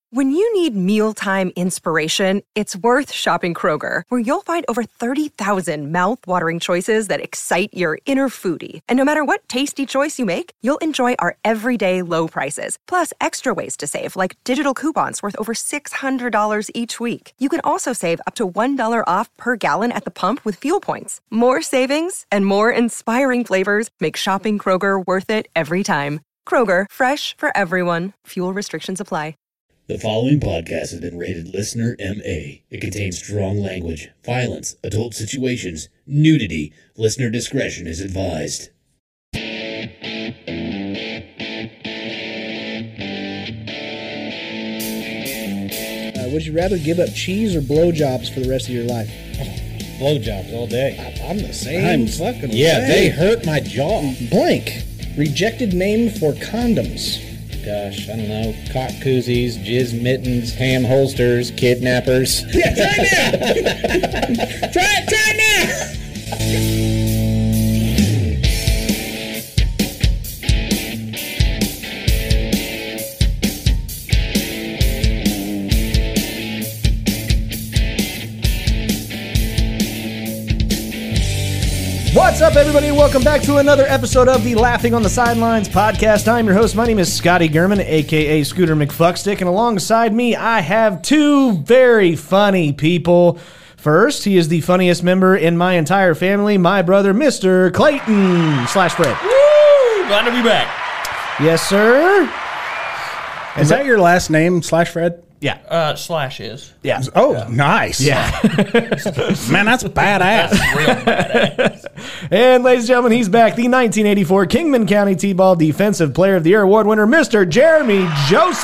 When you need mealtime inspiration, it's worth shopping Kroger, where you'll find over 30,000 mouth-watering choices that excite your inner foodie. And no matter what tasty choice you make, you'll enjoy our everyday low prices, plus extra ways to save, like digital coupons worth over $600 each week. You can also save up to $1 off per gallon at the pump with fuel points. More savings and more inspiring flavors make shopping Kroger worth it every time. Kroger, fresh for everyone. Fuel restrictions apply. The following podcast has been rated Listener MA. It contains strong language, violence, adult situations, nudity. Listener discretion is advised. Would you rather give up cheese or blowjobs for the rest of your life? Blowjobs all day. I'm the same. I'm fucking Yeah, way. they hurt my jaw. Blank. Rejected name for condoms. Gosh, I don't know. Cock koozies, jizz mittens, ham holsters, kidnappers. Yeah, try it now. Try it now. What's up, everybody? Welcome back to another episode of the Laughing on the Sidelines podcast. I'm your host. My name is Scotty Gurman, a.k.a. Scooter McFuckstick, and alongside me, I have two very funny people. First, he is the funniest member in my entire family, my brother, Mr. Clayton / Fred. Woo! Glad to be back. Yes, sir. Is that your last name / Fred? Yeah. Slash is. Yeah. Oh, nice. Yeah. Man, that's badass. That's real badass. And ladies and gentlemen, he's back. The 1984 Kingman County T-Ball Defensive Player of the Year Award winner, Mr. Jeremy Joseph.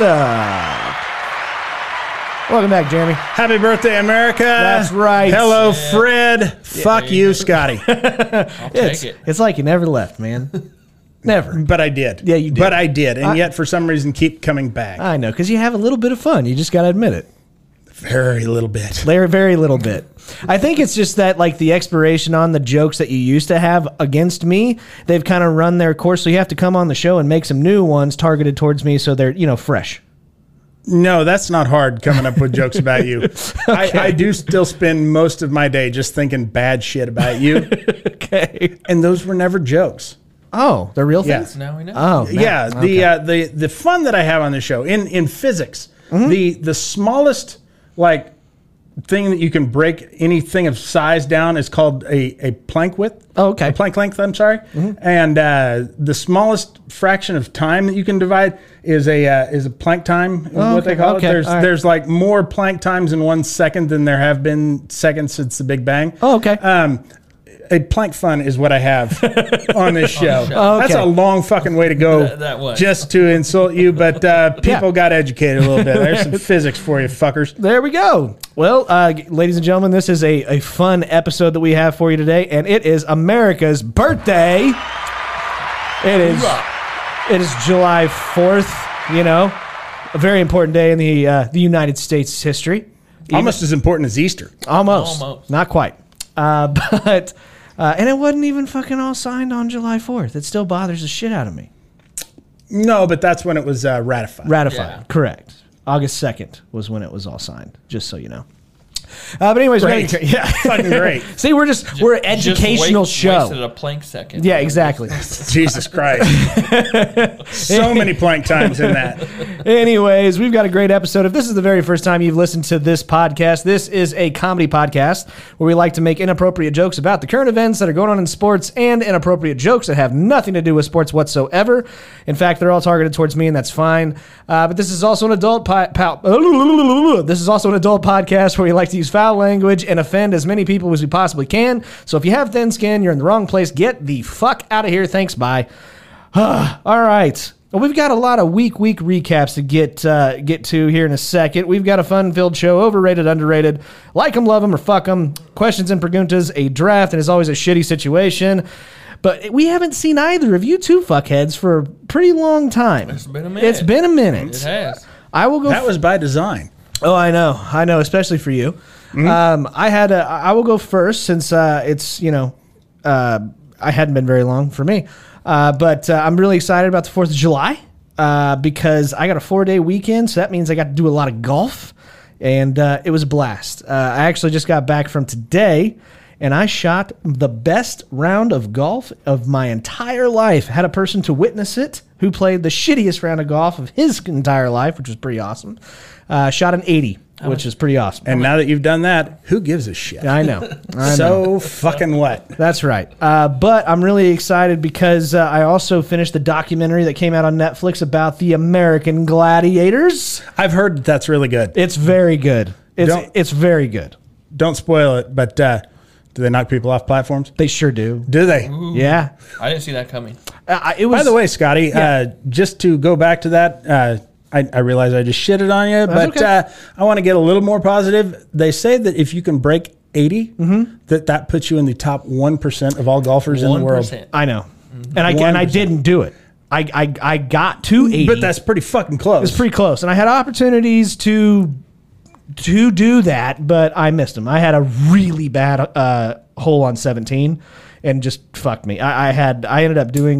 Welcome back, Jeremy. Happy birthday, America. That's right. Hello, Fred. Fuck you, Scotty. I'll take it. It's like you never left, man. Never. But I did. Yeah, you did. But I did. And yet, for some reason, keep coming back. I know, because you have a little bit of fun. You just got to admit it. Very little bit. Very, very little bit. I think it's just that, like, the expiration on the jokes that you used to have against me, they've kind of run their course. So you have to come on the show and make some new ones targeted towards me so they're, fresh. No, that's not hard coming up with jokes about you. Okay. I do still spend most of my day just thinking bad shit about you. Okay. And those were never jokes. Oh, they're real Yeah. things? Now we know. Oh, Yeah, okay. the fun that I have on the show in physics, Mm-hmm. the smallest like thing that you can break anything of size down is called a Planck width. Oh, okay. A Planck length. I'm sorry. And the smallest fraction of time that you can divide is a Planck time. Is what they call it. okay, all right. There's like more Planck times in 1 second than there have been seconds since the Big Bang. Oh, okay. A Planck fun is what I have on this show. Oh, okay. That's a long fucking way to go That was. just to insult you, but people got educated a little bit. There's some physics for you, fuckers. There we go. Well, ladies and gentlemen, this is a fun episode that we have for you today, and it is America's birthday. It is July 4th, a very important day in the United States history. Almost as important as Easter. Almost. Not quite. But and it wasn't even fucking all signed on July 4th. It still bothers the shit out of me. No, but that's when it was ratified. Ratified, Yeah. Correct. August 2nd was when it was all signed, just so you know. But anyways, Great. yeah. Fucking great. See, we're an educational show. Wasted a Planck second. Yeah, exactly. Jesus Christ. So many Planck times in that. Anyways, we've got a great episode. If this is the very first time you've listened to this podcast, this is a comedy podcast where we like to make inappropriate jokes about the current events that are going on in sports and inappropriate jokes that have nothing to do with sports whatsoever. In fact, they're all targeted towards me, and that's fine. But this is also an adult this is also an adult podcast where we like to use foul language and offend as many people as we possibly can. So if you have thin skin, you're in the wrong place. Get the fuck out of here. Thanks. Bye. All right. Well, we've got a lot of week recaps to get to here in a second. We've got a fun-filled show, overrated, underrated, like them, love them, or fuck them, questions and preguntas, a draft, and as always, a shitty situation. But we haven't seen either of you two fuckheads for a pretty long time. It's been a minute. It's been a minute. It has. I will go. That was by design. Oh, I know, especially for you. I will go first since it's I hadn't been very long for me. But I'm really excited about the 4th of July. because I got a 4-day weekend, so that means I got to do a lot of golf, and it was a blast. I actually just got back from today, and I shot the best round of golf of my entire life. Had a person to witness it who played the shittiest round of golf of his entire life, which was pretty awesome. Shot an 80, which is pretty awesome. And now that you've done that, who gives a shit? I know. So fucking what? That's right. But I'm really excited because I also finished the documentary that came out on Netflix about the American Gladiators. I've heard that's really good. It's very good. It's very good. Don't spoil it, but do they knock people off platforms? They sure do. Do they? Yeah. I didn't see that coming. It was, By the way, Scotty, just to go back to that, I realize I just shitted on you, but okay. I want to get a little more positive. They say that if you can break 80, that puts you in the top 1% of all golfers in the world. 1%. I know. And I didn't do it. I got to 80. But that's pretty fucking close. It's pretty close. And I had opportunities to do that, but I missed them. I had a really bad hole on 17 and just fucked me. I ended up doing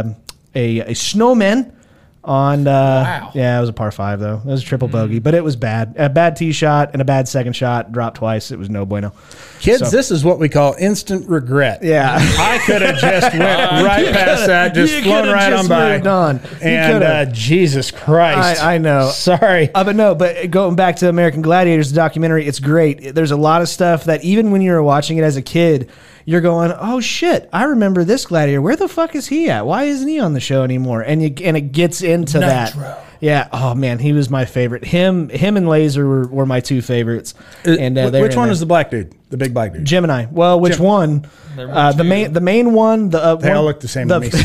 a snowman on Wow. Yeah, it was a par 5 though. It was a triple bogey, but it was bad. A bad tee shot and a bad second shot, dropped twice. It was no bueno. Kids, So- this is what we call instant regret. Yeah. I could have just went right past that, just You flown coulda right just on by. moved on. You And coulda. Jesus Christ. I know. Sorry. But going back to American Gladiators, the documentary, it's great. There's a lot of stuff that even when you were watching it as a kid, you're going, oh shit, I remember this gladiator. Where the fuck is he at? Why isn't he on the show anymore? And it gets into that. Yeah. Oh man, he was my favorite. Him and Laser were my two favorites. And Which one is the black dude? The big black dude? Gemini? Well, which one? The main one. They all look the same to me.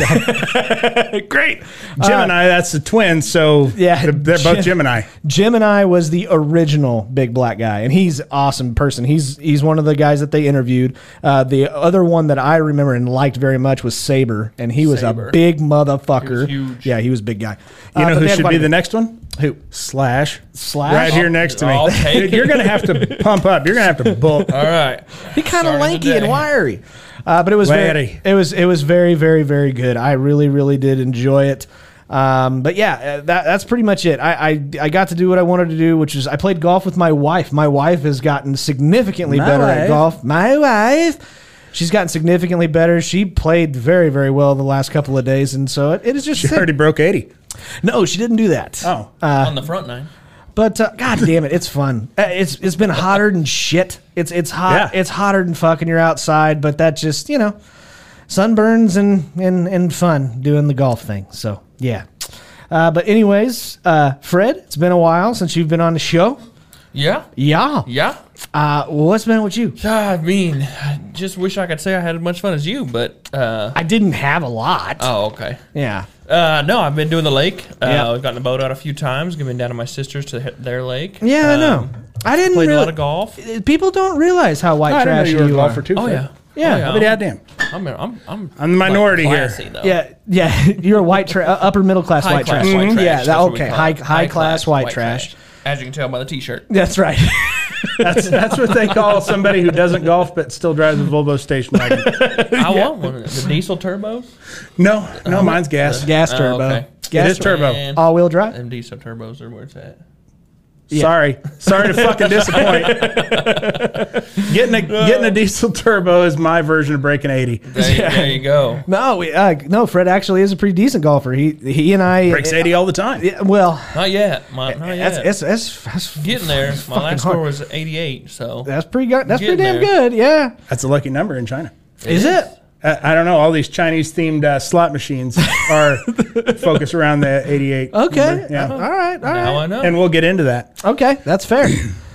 Great. Gemini, that's the twins, so Yeah, they're both Gemini. Gemini was the original big black guy, and he's an awesome person. He's one of the guys that they interviewed. The other one that I remember and liked very much was Saber, and he was Saber. a big motherfucker. He was huge. Yeah, he was a big guy. You know but who they had should quite be a the bit. next one? Who? Slash. Slash? Right here next to me. I'll take Dude, you're going to have to pump up. You're going to have to bulk. All right. He kind of Starting lanky and today. wiry, but it was Wiry. it was very, very, very good. I really, really did enjoy it. But yeah, that's pretty much it. I got to do what I wanted to do, which is I played golf with my wife. My wife has gotten significantly better at golf. My wife. She's gotten significantly better. She played very, very well the last couple of days, and so it is just. She already broke 80. No, she didn't do that. Oh. On the front nine. But god damn it, it's fun. It's been hotter than shit. It's hot. Yeah. It's hotter than fucking you're outside. But that just sunburns and fun doing the golf thing. So yeah. But anyways, Fred, it's been a while since you've been on the show. Yeah. Yeah. Yeah. What's been with you? I mean, I just wish I could say I had as much fun as you, but I didn't have a lot. oh, okay. Yeah. No, I've been doing the lake. Yeah. I've gotten the boat out a few times, been down to my sister's to hit their lake. Yeah, I know. I didn't Played really, a lot of golf. People don't realize how white I didn't know trash you were a you golfer are. too. Oh Fred. yeah. Yeah. Oh, But goddamn. I'm I'm the minority here. classy, though. Yeah. You're a white upper middle class High white class trash. white trash. Yeah. That's what we Okay. call High it. high class white trash. As you can tell by the T-shirt. That's right. That's what they call somebody who doesn't golf but still drives a Volvo station wagon. I want one. The diesel turbos. No, mine's gas. Gas turbo. okay. Gas It is turbo. Man, all wheel drive. them diesel turbos are where it's at. Sorry to fucking disappoint. Getting a diesel turbo is my version of breaking 80. There you go. No, Fred actually is a pretty decent golfer. He and I Breaks 80 all the time. Yeah, well, Not yet. Not yet. that's Getting there. My fucking last hard. score was 88. So That's pretty good. That's pretty Getting damn there. good. Yeah. That's a lucky number in China. Is it? I don't know. All these Chinese themed slot machines are focused around the 88. Okay. number. Yeah. All right. now I know. And we'll get into that. Okay, that's fair.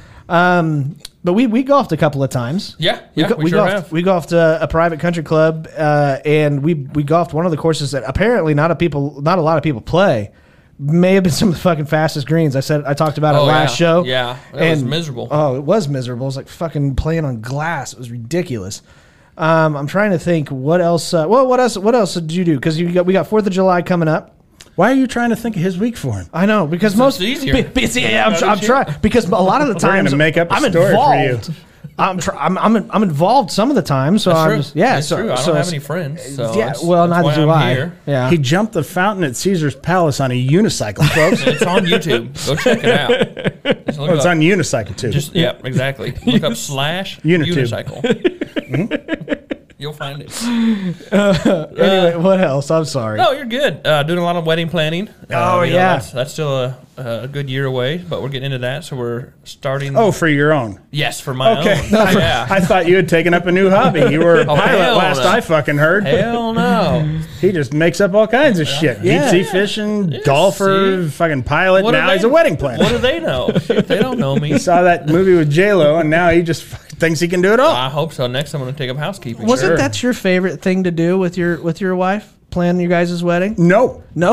But we golfed a couple of times. Yeah, we we sure golfed. have. We golfed a private country club, and we golfed one of the courses that apparently not a lot of people play. May have been some of the fucking fastest greens. I talked about it last show. Yeah, it was miserable. Oh, it was miserable. It was like fucking playing on glass. It was ridiculous. I'm trying to think what else. What else did you do? Because we got 4th of July coming up. Why are you trying to think of his week for him? I know because most easier. I'm trying because a lot of the We're gonna times make up a I'm story for you. involved. I'm involved some of the time, so That's I'm true. just yeah. That's so true. I so don't have it's- any friends. So yeah, well, that's neither why do I'm I. here. Yeah. He jumped the fountain at Caesar's Palace on a unicycle, folks. It's on YouTube. Go check it out. Just look It's up- on unicycle too. Just yeah, exactly. Look up / Unitube. unicycle. You'll find it. Anyway, what else? I'm sorry. No, you're good. Doing a lot of wedding planning. Oh, yeah. That's still a good year away, but we're getting into that. So we're starting. Oh, for your own. yes, for my Okay. own. Yeah. I thought you had taken up a new hobby. You were a pilot hell last no. I fucking heard. Hell no. He just makes up all kinds of shit. Yeah. Deep sea fishing, golfer, see? fucking pilot. What do Now they- he's a wedding planner. What do they know? Shit, they don't know me. Saw that movie with J-Lo, and now he just fucking thinks he can do it all. I hope so. Next, I'm going to take up housekeeping. Wasn't Sure. that your favorite thing to do with your wife? Plan your guys' wedding? No. No.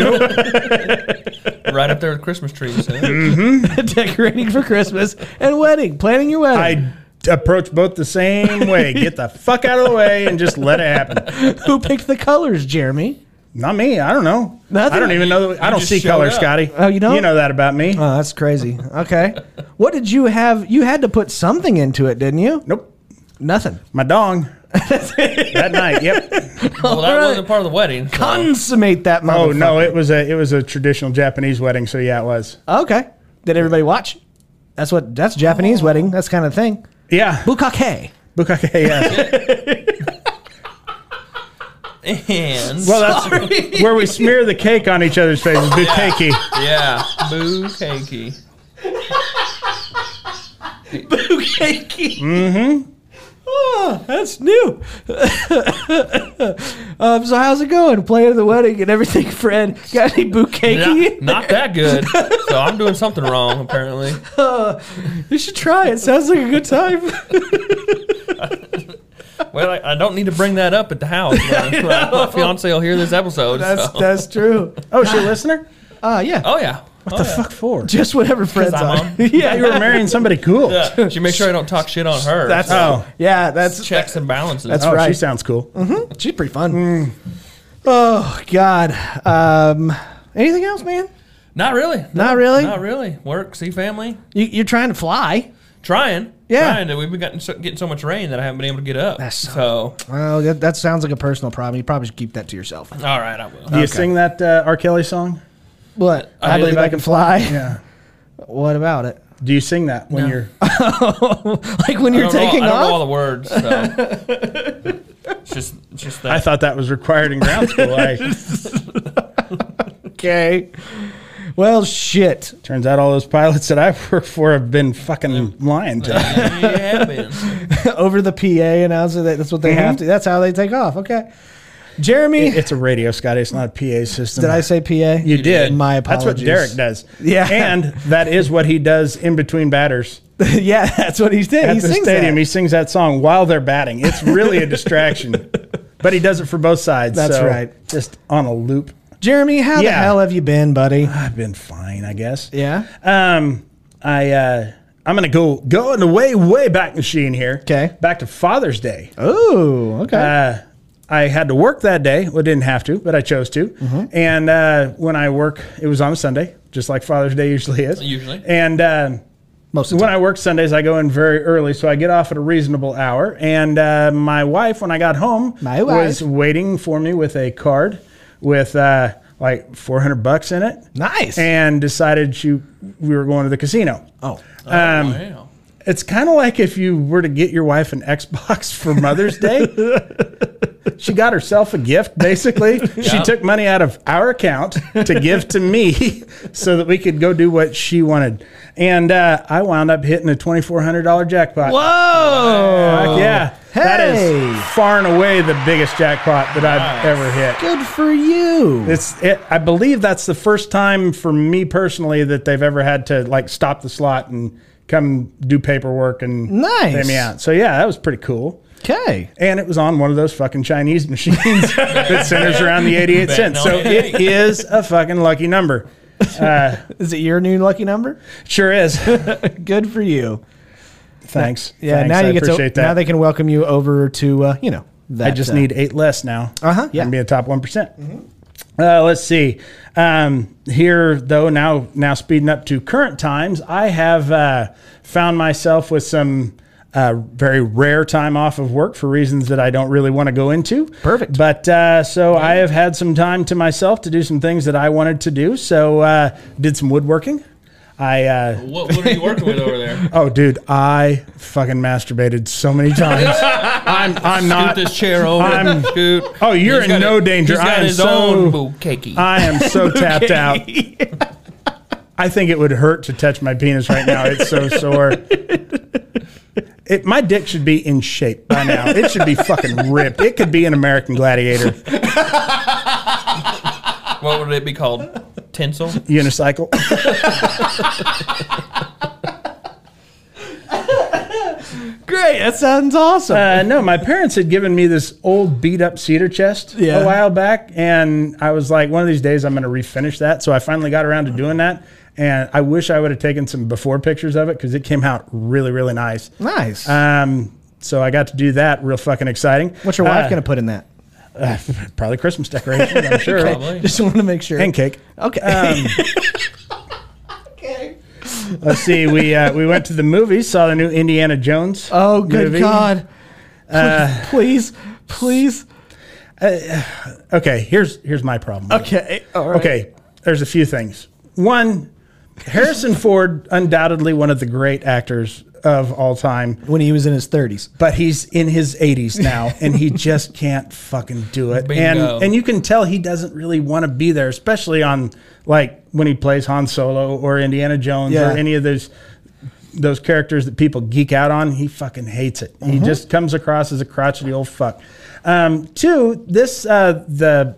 Right up there with Christmas trees. Huh? Decorating for Christmas and wedding. Planning your wedding. I approach both the same way. Get the fuck out of the way and just let it happen. Who picked the colors, Jeremy? Not me. I don't know. Nothing? I don't even know. I don't just see showed color, up. Scotty. Oh, you don't? You know that about me. Oh, that's crazy. Okay. What did you have? You had to put something into it, didn't you? Nope. Nothing. My dong. That night. Yep. Well, that All right. wasn't part of the wedding. So. Consummate that motherfucker. Oh no, it was a traditional Japanese wedding. So yeah, it was. Okay. Did everybody watch? That's Japanese wedding. That's kind of thing. Yeah. Bukake. Bukake. Yeah. And Well, that's where we smear the cake on each other's faces. Bukake. yeah, boo cakey. Bukake. Mm-hmm. Oh, that's new. So how's it going? Playing the wedding and everything, Fred? Got any bukake? Not that good. So I'm doing something wrong, apparently. You should try it. Sounds like a good time. Well, I don't need to bring that up at the house. My fiance will hear this episode. so. That's true. Oh, is she a listener? Yeah. Oh, yeah. What the fuck for? Just whatever Fred's I'm on. on. Yeah, you were marrying somebody cool. Yeah. She makes sure I don't talk shit on her. That's Oh. yeah. That's checks and balances. That's Oh, right. she sounds cool. She's pretty fun. Oh God. Anything else, man? Not really. No, Not really? Not really. Work, see family. You're trying to fly. Trying. Yeah. Trying to. We've been getting so much rain that I haven't been able to get up. That's so. Well, that sounds like a personal problem. You probably should keep that to yourself. All right, I will. Do you sing that R. Kelly song? What? I believe I can fly. Yeah. What about it? Do you sing that when you're? Like when you're taking I don't know all off? the words. So. it's just that. I thought that was required in ground school. Okay. Well, shit. Turns out all those pilots that I've worked for have been fucking lying to me. You have been. Over the PA announcer. That's what they have to. That's how they take off. Okay. Jeremy. It's a radio, Scotty. It's not a PA system. Did I say PA? You did. My That's what apologies. Derek does. Yeah. And that is what he does in between batters. Yeah, that's what he's doing. At He the sings stadium, that. he sings that song while they're batting. It's really a distraction. But he does it for both sides. That's so right. Just on a loop. Jeremy, how the Yeah. hell have you been, buddy? I've been fine, I guess. Yeah. I'm gonna go in the way back machine here. Okay. Back to Father's Day. Oh, okay. I had to work that day. Well, didn't have to, but I chose to. Mm-hmm. And when I work, it was on a Sunday, just like Father's Day usually is. Usually. And Most of the when time. I work Sundays, I go in very early, so I get off at a reasonable hour. And my wife, when I got home, My wife. was waiting for me with a card with like $400 in it. Nice. And decided we were going to the casino. Oh. Wow. It's kind of like if you were to get your wife an Xbox for Mother's Day. She got herself a gift, basically. She took money out of our account to give to me so that we could go do what she wanted. And I wound up hitting a $2,400 jackpot. Whoa. Yeah. That Hey. is far and away the biggest jackpot that I've ever hit. Good for you. I believe that's the first time for me personally that they've ever had to like stop the slot and come do paperwork and Nice. pay me out. So yeah, that was pretty cool. Okay. And it was on one of those fucking Chinese machines that centers around the 88 cents. So it is a fucking lucky number. Is it your new lucky number? Sure is. Good for you. Thanks. Yeah. Thanks. Now I you get appreciate to. that. Now they can welcome you over to that. I just need 8 less now. Yeah. And be a top 1%. Let's see. Here, though, now speeding up to current times, I have found myself with some Very rare time off of work for reasons that I don't really want to go into. Perfect. But so I have had some time to myself to do some things that I wanted to do. So did some woodworking. What are you working with over there? Oh, dude, I fucking masturbated so many times. I'm not. Scoot this chair over. Scoot. Oh, you're in no danger. He's got his own bukake. I am so tapped out. I think it would hurt to touch my penis right now. It's so sore. My dick should be in shape by now. It should be fucking ripped. It could be an American Gladiator. What would it be called? Tinsel? Unicycle. Great. That sounds awesome. No, my parents had given me this old beat up cedar chest a while back. And I was like, one of these days I'm going to refinish that. So I finally got around to doing that. And I wish I would have taken some before pictures of it because it came out really, really nice. Nice. So I got to do that. Real fucking exciting. What's your wife going to put in that? Probably Christmas decorations, I'm sure. Probably. Just wanted to make sure. And cake. Okay. Okay. Let's see. We went to the movies, saw the new Indiana Jones. Oh, good movie. God. Please. Okay, here's my problem. Okay. All right. Okay, there's a few things. One, Harrison Ford, undoubtedly one of the great actors of all time. When he was in his 30s. But he's in his 80s now, and he just can't fucking do it. Bingo. And you can tell he doesn't really want to be there, especially on, like, when he plays Han Solo or Indiana Jones or any of those characters that people geek out on. He fucking hates it. He just comes across as a crotchety old fuck. Two, this, the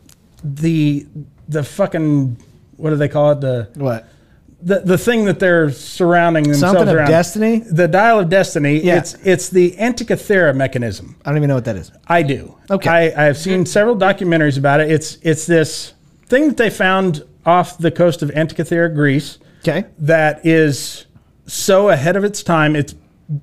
fucking... What do they call it? What? The thing that they're surrounding themselves Something around. of destiny? The dial of destiny. Yeah. It's the Antikythera mechanism. I don't even know what that is. I do. Okay. I have seen several documentaries about it. It's this thing that they found off the coast of Antikythera, Greece. Okay. That is so ahead of its time. I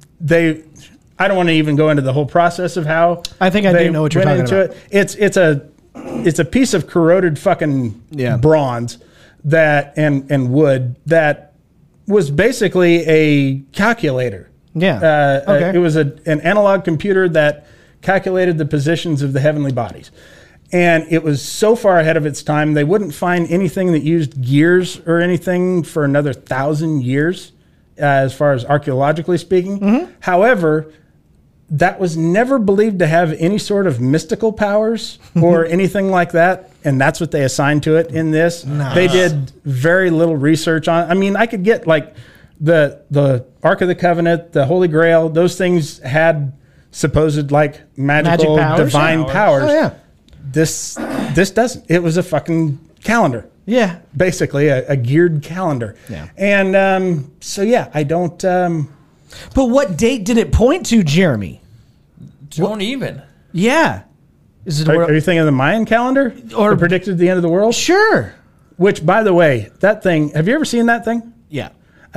don't want to even go into the whole process of how. I think I do know what you're talking about. It's a piece of corroded fucking bronze and wood that was basically a calculator. Yeah. Okay. It was an analog computer that calculated the positions of the heavenly bodies. And it was so far ahead of its time, they wouldn't find anything that used gears or anything for another 1,000 years, as far as archaeologically speaking. However, that was never believed to have any sort of mystical powers or anything like that. And that's what they assigned to it in this. Nice. They did very little research on it. I mean, I could get like the Ark of the Covenant, the Holy Grail, those things had supposed like magical divine powers. Oh, yeah. This doesn't. It was a fucking calendar. Yeah. Basically a geared calendar. Yeah. And so, yeah, I don't... But what date did it point to, Jeremy? Don't even. Yeah. Is it Are you thinking of the Mayan calendar? Or that predicted the end of the world? Sure. Which, by the way, that thing, have you ever seen that thing? Yeah.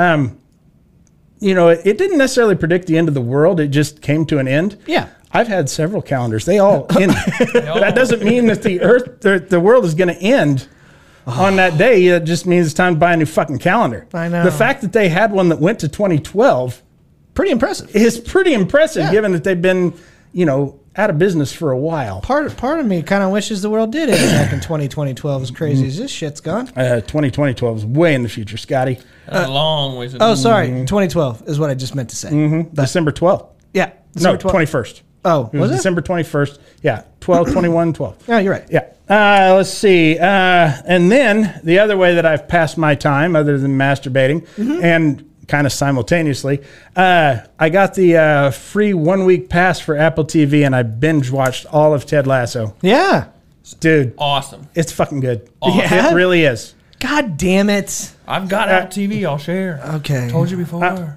You know, it didn't necessarily predict the end of the world. It just came to an end. Yeah. I've had several calendars. They all end. That doesn't mean that the world is going to end on that day. It just means it's time to buy a new fucking calendar. I know. The fact that they had one that went to 2012 Pretty impressive. is pretty impressive, given that they've been, out of business for a while. Part of me kind of wishes the world did end back in 2012, as crazy as this shit's gone. 2012 is way in the future, Scotty. A long ways. Oh, sorry. 2012 is what I just meant to say. December 12th. Yeah. No, December 21st. Oh, was it? December 21st. Yeah, 12, 21, 12. Oh, you're right. Yeah. Let's see. And then the other way that I've passed my time, other than masturbating, and kind of simultaneously, I got the free 1 week pass for Apple TV, and I binge watched all of Ted Lasso. Yeah. Dude. Awesome. It's fucking good. Awesome. Yeah? It really is. God damn it. I've got Apple TV. I'll share. Okay. Told you before.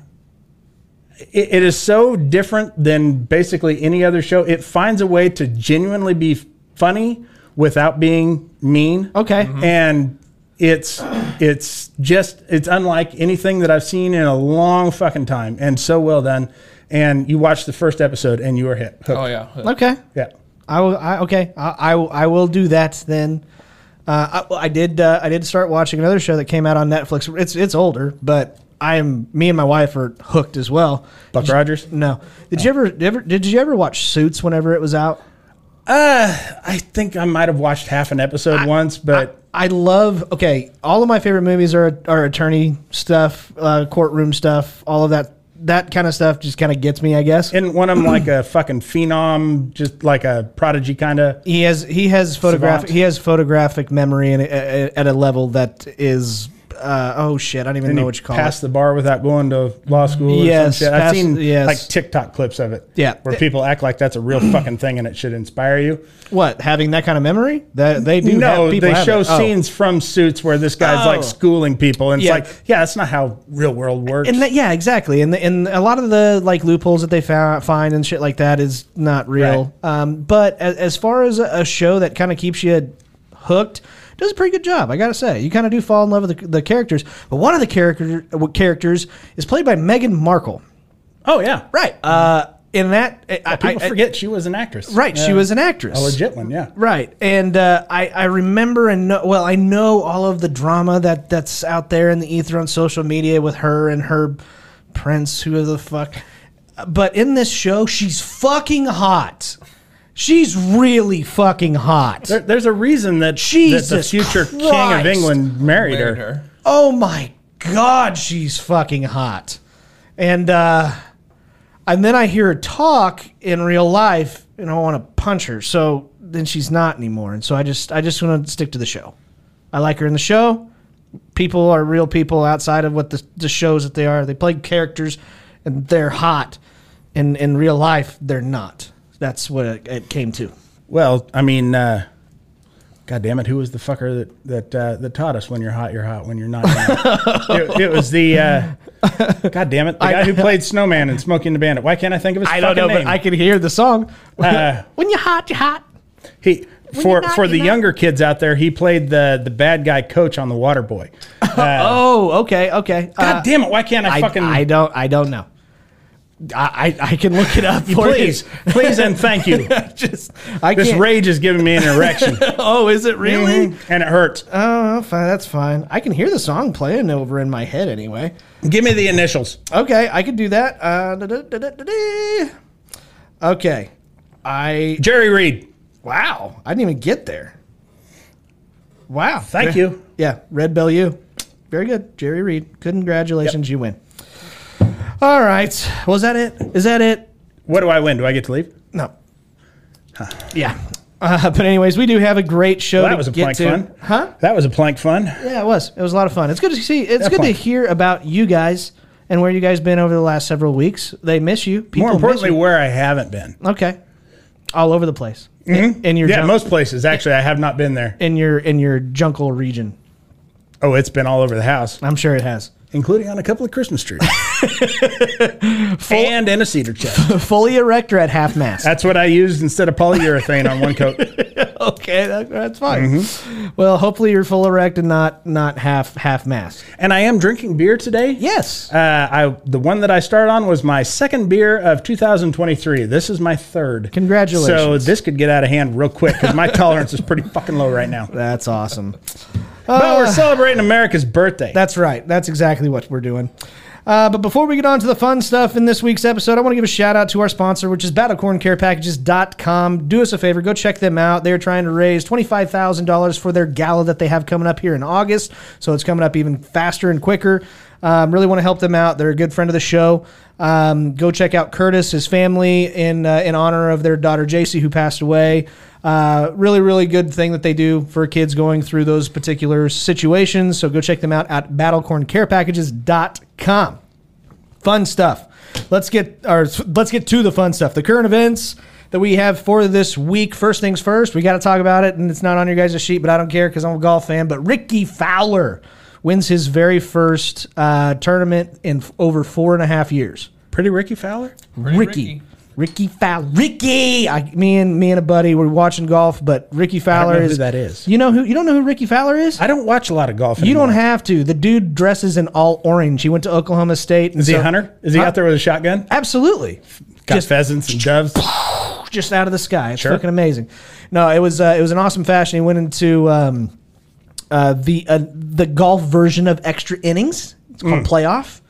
It is so different than basically any other show. It finds a way to genuinely be funny without being mean. Okay. And it's unlike anything that I've seen in a long fucking time, and so well done. And you watch the first episode and you are hooked. Oh yeah. Okay. Yeah. I will do that then. I did start watching another show that came out on Netflix. It's older, but me and my wife are hooked as well. Buck Rogers? No. Did you ever watch Suits whenever it was out? I think I might have watched half an episode once, but I love, all of my favorite movies are attorney stuff, courtroom stuff, all of that kind of stuff just kind of gets me, I guess. isn't one of them like a fucking phenom, just like a prodigy kind of? He has photographic memory and at a level that is oh shit, I don't even know what you call Pass it. the bar without going to law school. Yes, or some shit. I've seen yes. like TikTok clips of it. Yeah. where people act like that's a real fucking thing and it should inspire you. What, having that kind of memory? That they do. No, have people they have show it. Oh. scenes from Suits where this guy's like schooling people, and Yeah. it's like, yeah, that's not how real world works. And yeah, exactly. And a lot of the like loopholes that they find and shit like that is not real. Right. But as far as a show that kind of keeps you hooked, does a pretty good job, I gotta say. You kind of do fall in love with the characters. But one of the characters is played by Meghan Markle. Oh yeah, Right. In that, people forget she was an actress. Right, she was an actress. A legit one, yeah. Right, and I remember I know all of the drama that's out there in the ether on social media with her and her prince, who the fuck. But in this show, she's fucking hot. She's really fucking hot. There's a reason that, Jesus the future king of Christ. England married her. Oh my God, she's fucking hot. And then I hear her talk in real life, and I want to punch her. So then she's not anymore, and so I just want to stick to the show. I like her in the show. People are real people outside of what the shows that they are. They play characters, and they're hot. In real life, they're not. That's what it came to. Well, I mean, God damn it, who was the fucker that taught us when you're hot, when you're not? It was the God damn it, the guy who played Snowman in Smokey and the Bandit. Why can't I think of his I fucking don't know, name? but I can hear the song. When you're hot, you're hot. For the younger kids out there, he played the bad guy coach on The Waterboy. Okay. God damn it, why can't I fucking? I don't know. I can look it up for Please, and thank you. you. This This rage is giving me an erection. Oh, is it really? Mhm. And it hurts. Oh, fine, that's fine. I can hear the song playing over in my head anyway. Give me the initials. Okay, I could do that. Okay, Jerry Reed. Wow, I didn't even get there. Wow, Thank you. Yeah, Red Bell U. Very good, Jerry Reed. Congratulations, you win. All right, was that it? Is that it? What do I win? Do I get to leave? No. Yeah. But anyways, we do have a great show Well, that to was a get plank to. fun. Huh? That was a plank fun. Yeah, it was. It was a lot of fun. It's good to see. It's good to Definitely. hear about you guys and where you guys been over the last several weeks. They miss you. People More importantly, miss where I haven't been. you. Okay. All over the place. In your Yeah, most places. Actually, I have not been there. in your Jungle region. Oh, it's been all over the house, I'm sure it has. including on a couple of Christmas trees. And in a cedar chest. Fully erect or at half mast. That's what I used instead of polyurethane on one coat. Okay, that's fine. Well, hopefully you're full erect and not half mast. And I am drinking beer today. Yes. The one that I started on was my second beer of 2023. This is my third. Congratulations. So this could get out of hand real quick because my tolerance is pretty fucking low right now. That's awesome. But we're celebrating America's birthday. That's right. That's exactly what we're doing. But before we get on to the fun stuff in this week's episode, I want to give a shout out to our sponsor, which is battlecorncarepackages.com. Do us a favor, go check them out. They're trying to raise $25,000 for their gala that they have coming up here in August. So it's coming up even faster and quicker. Really want to help them out. They're a good friend of the show. Go check out Curtis, his family, in honor of their daughter JC, who passed away. Really, really good thing that they do for kids going through those particular situations. So go check them out at battlecorncarepackages.com. Fun stuff. Let's get to the fun stuff. The current events that we have for this week. First things first, we got to talk about it, and it's not on your guys' sheet, but I don't care because I'm a golf fan. But Ricky Fowler wins his very first tournament in over 4.5 years. Pretty Ricky Fowler? Ricky Fowler. Me and a buddy were watching golf, but Ricky Fowler I don't know is who that is. You don't know who Ricky Fowler is? I don't watch a lot of golf You anymore. don't have to. The dude dresses in all orange. He went to Oklahoma State. Is he a hunter? Is he out there with a shotgun? Absolutely. Got pheasants and doves? Just out of the sky. It's Sure. fucking amazing. No, it was an awesome fashion. He went into the golf version of extra innings. It's called playoff.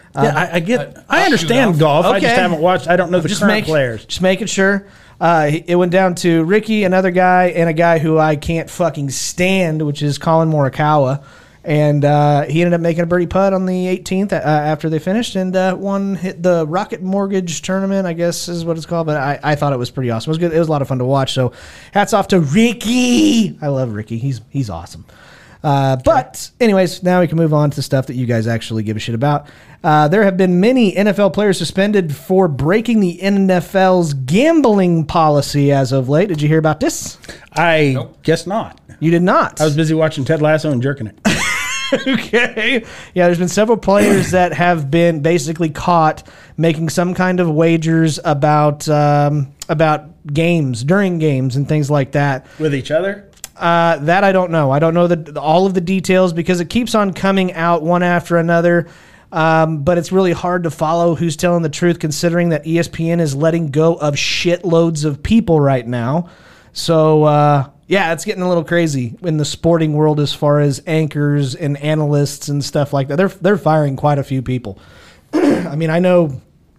I understand golf. I just haven't watched. I don't know the current players. Just making sure. It went down to Ricky, another guy, and a guy who I can't fucking stand, which is Colin Morikawa. And he ended up making a birdie putt on the 18th after they finished, and hit the Rocket Mortgage Tournament, I guess is what it's called. But I thought it was pretty awesome. It was good. It was a lot of fun to watch. So hats off to Ricky. I love Ricky. He's awesome. But anyways, now we can move on to stuff that you guys actually give a shit about. There have been many NFL players suspended for breaking the NFL's gambling policy as of late. Did you hear about this? I guess not. You did not. I was busy watching Ted Lasso and jerking it. Okay. Yeah, there's been several players that have been basically caught making some kind of wagers about games, during games and things like that. With each other? That I don't know. I don't know all of the details because it keeps on coming out one after another. But it's really hard to follow who's telling the truth considering that ESPN is letting go of shitloads of people right now. So, yeah, it's getting a little crazy in the sporting world as far as anchors and analysts and stuff like that. They're firing quite a few people. I mean, I know,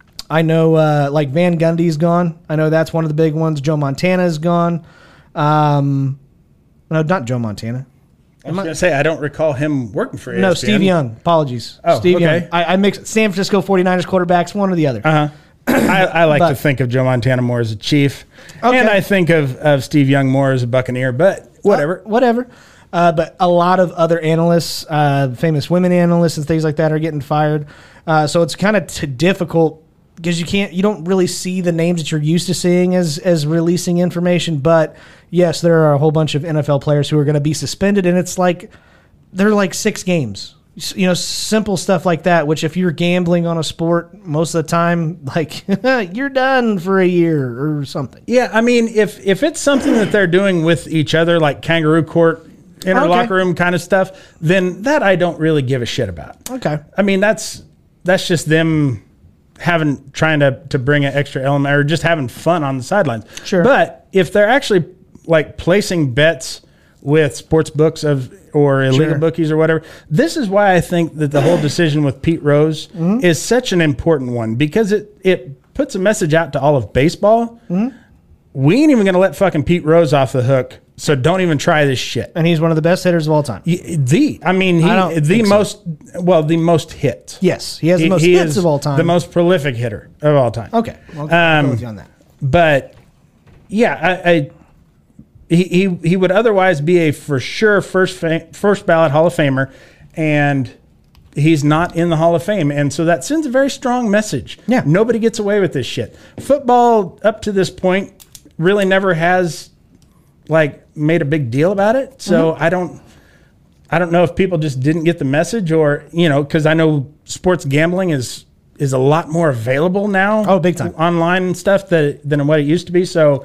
like Van Gundy's gone. I know that's one of the big ones. Joe Montana's gone. No, not Joe Montana. I was going to say, I don't recall him working for ESPN. No, Steve Young. Apologies. Oh, Steve okay. Young. I mixed San Francisco 49ers quarterbacks, one or the other. Uh-huh. I like to think of Joe Montana more as a Chief. Okay. And I think of Steve Young more as a Buccaneer, but whatever. Whatever. But a lot of other analysts, famous women analysts and things like that are getting fired. So it's kind of difficult because you don't really see the names that you're used to seeing as releasing information. But yes, there are a whole bunch of NFL players who are going to be suspended, and it's like they're like 6 games. You know, simple stuff like that, which if you're gambling on a sport, most of the time, like, you're done for a year or something. Yeah, I mean, if it's something that they're doing with each other, like kangaroo court, locker room kind of stuff, then that I don't really give a shit about. Okay. I mean, that's just them trying to bring an extra element or just having fun on the sidelines. Sure. But if they're actually like placing bets with sports books or illegal bookies or whatever. This is why I think that the whole decision with Pete Rose is such an important one because it puts a message out to all of baseball. We ain't even going to let fucking Pete Rose off the hook, so don't even try this shit. And he's one of the best hitters of all time. The most hits. Yes, he has the most hits of all time. The most prolific hitter of all time. Okay, I'll go with you on that. But yeah, He would otherwise be a for sure first ballot Hall of Famer, and he's not in the Hall of Fame. And so that sends a very strong message. Yeah. Nobody gets away with this shit. Football, up to this point, really never has like made a big deal about it. So I don't know if people just didn't get the message or, because I know sports gambling is a lot more available now. Oh, big time. Online and stuff than what it used to be. So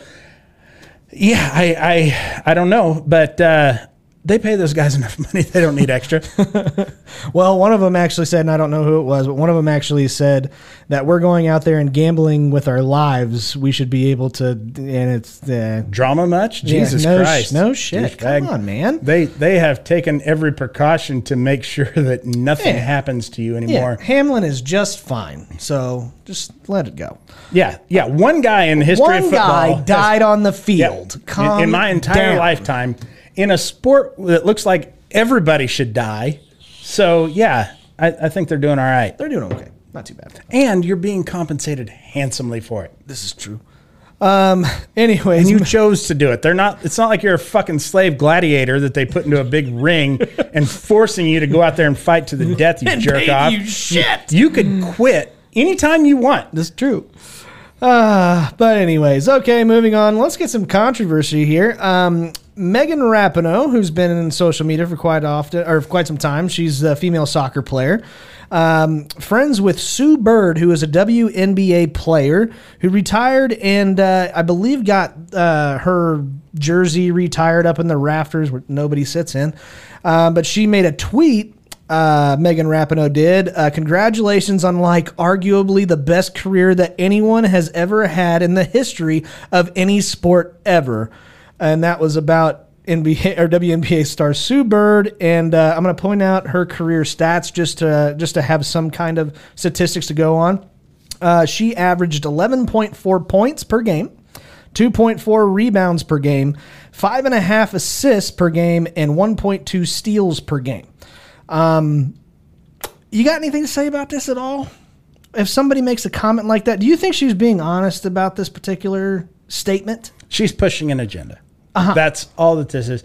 yeah, I don't know, but they pay those guys enough money. They don't need extra. Well, one of them actually said, and I don't know who it was, but one of them actually said that we're going out there and gambling with our lives. We should be able to, and it's drama much. Jesus Christ, no shit. Come on, man. They have taken every precaution to make sure that nothing happens to you anymore. Yeah. Hamlin is just fine, so just let it go. Yeah. One guy in the history of football. One guy died on the field. Yeah, in my entire lifetime. In a sport that looks like everybody should die. So, yeah, I think they're doing all right. They're doing okay. Not too bad. And you're being compensated handsomely for it. This is true. Anyways. And you chose to do it. It's not like you're a fucking slave gladiator that they put into a big ring and forcing you to go out there and fight to the death, you jerk off. You shit. You could quit anytime you want. That's true. But anyways, okay, moving on. Let's get some controversy here. Megan Rapinoe, who's been in social media for quite some time. She's a female soccer player. Friends with Sue Bird, who is a WNBA player who retired and I believe got her jersey retired up in the rafters where nobody sits in. But she made a tweet. Megan Rapinoe did. Congratulations on arguably the best career that anyone has ever had in the history of any sport ever. And that was about NBA or WNBA star Sue Bird, and I'm going to point out her career stats just to have some kind of statistics to go on. She averaged 11.4 points per game, 2.4 rebounds per game, 5.5 assists per game, and 1.2 steals per game. You got anything to say about this at all? If somebody makes a comment like that, do you think she's being honest about this particular statement? She's pushing an agenda. That's all that this is.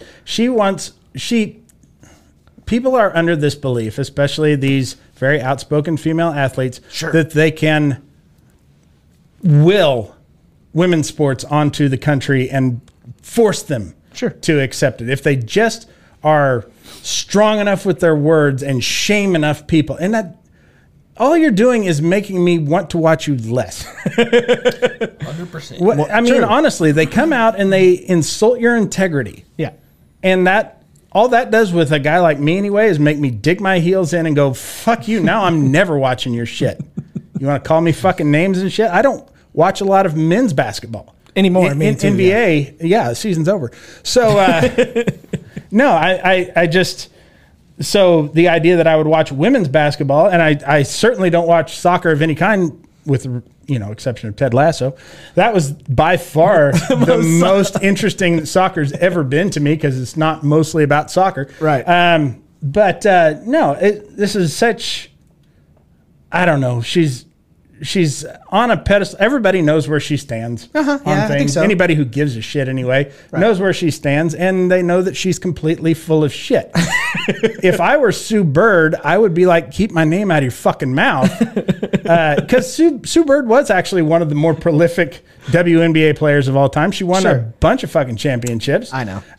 People are under this belief, especially these very outspoken female athletes, that they can will women's sports onto the country and force them to accept it. If they just are strong enough with their words and shame enough people. And that all you're doing is making me want to watch you less. 100%. Honestly, they come out and they insult your integrity. Yeah. And all that does with a guy like me anyway is make me dig my heels in and go, fuck you. Now I'm never watching your shit. You want to call me fucking names and shit? I don't watch a lot of men's basketball anymore. In NBA, the season's over. So, no, I just, so the idea that I would watch women's basketball, and I certainly don't watch soccer of any kind with, exception of Ted Lasso. That was by far the most interesting soccer's ever been to me because it's not mostly about soccer. Right. No, this is such, I don't know. She's on a pedestal. Everybody knows where she stands on things. I think so. Anybody who gives a shit anyway knows where she stands, and they know that she's completely full of shit. If I were Sue Bird, I would be like, keep my name out of your fucking mouth. Because Sue Bird was actually one of the more prolific WNBA players of all time. She won a bunch of fucking championships. I know.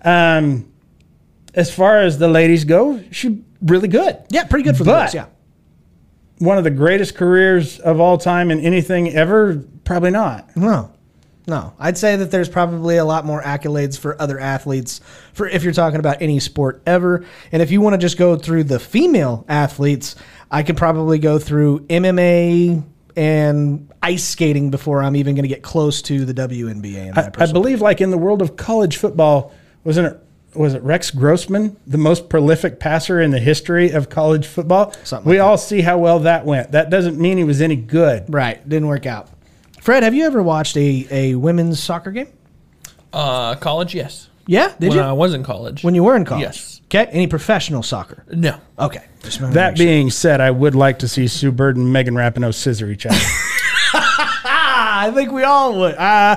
As far as the ladies go, she's really good. Yeah, pretty good for the girls, yeah. One of the greatest careers of all time in anything ever? Probably not. No. I'd say that there's probably a lot more accolades for other athletes for if you're talking about any sport ever. And if you want to just go through the female athletes, I could probably go through MMA and ice skating before I'm even going to get close to the WNBA. I believe like in the world of college football, was it Rex Grossman, the most prolific passer in the history of college football? We all see how well that went. That doesn't mean he was any good. Right. Didn't work out. Fred, have you ever watched a women's soccer game? College, yes. Yeah? Did you? When I was in college. When you were in college? Yes. Okay. Any professional soccer? No. Okay. That being said, I would like to see Sue Bird and Megan Rapinoe scissor each other. I think we all would.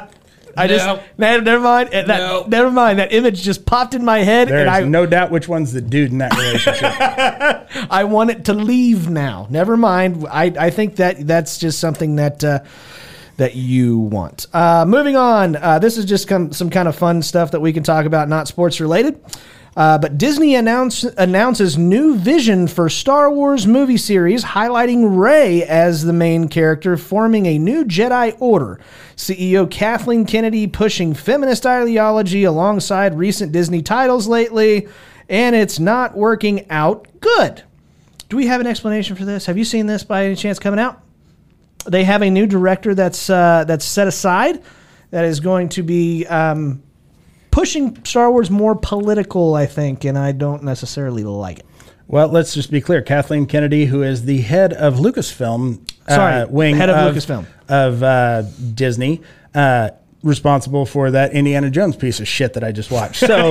Never mind. Never mind. That image just popped in my head. There's no doubt which one's the dude in that relationship. I want it to leave now. Never mind. I think that's just something that you want. Moving on. This is just some kind of fun stuff that we can talk about, not sports related. But Disney announces new vision for Star Wars movie series, highlighting Rey as the main character, forming a new Jedi Order. CEO Kathleen Kennedy pushing feminist ideology alongside recent Disney titles lately, and it's not working out good. Do we have an explanation for this? Have you seen this by any chance coming out? They have a new director that's set aside that is going to be pushing Star Wars more political, I think, and I don't necessarily like it. Well, let's just be clear. Kathleen Kennedy, who is the head of Lucasfilm, Lucasfilm of Disney, responsible for that Indiana Jones piece of shit that I just watched. So,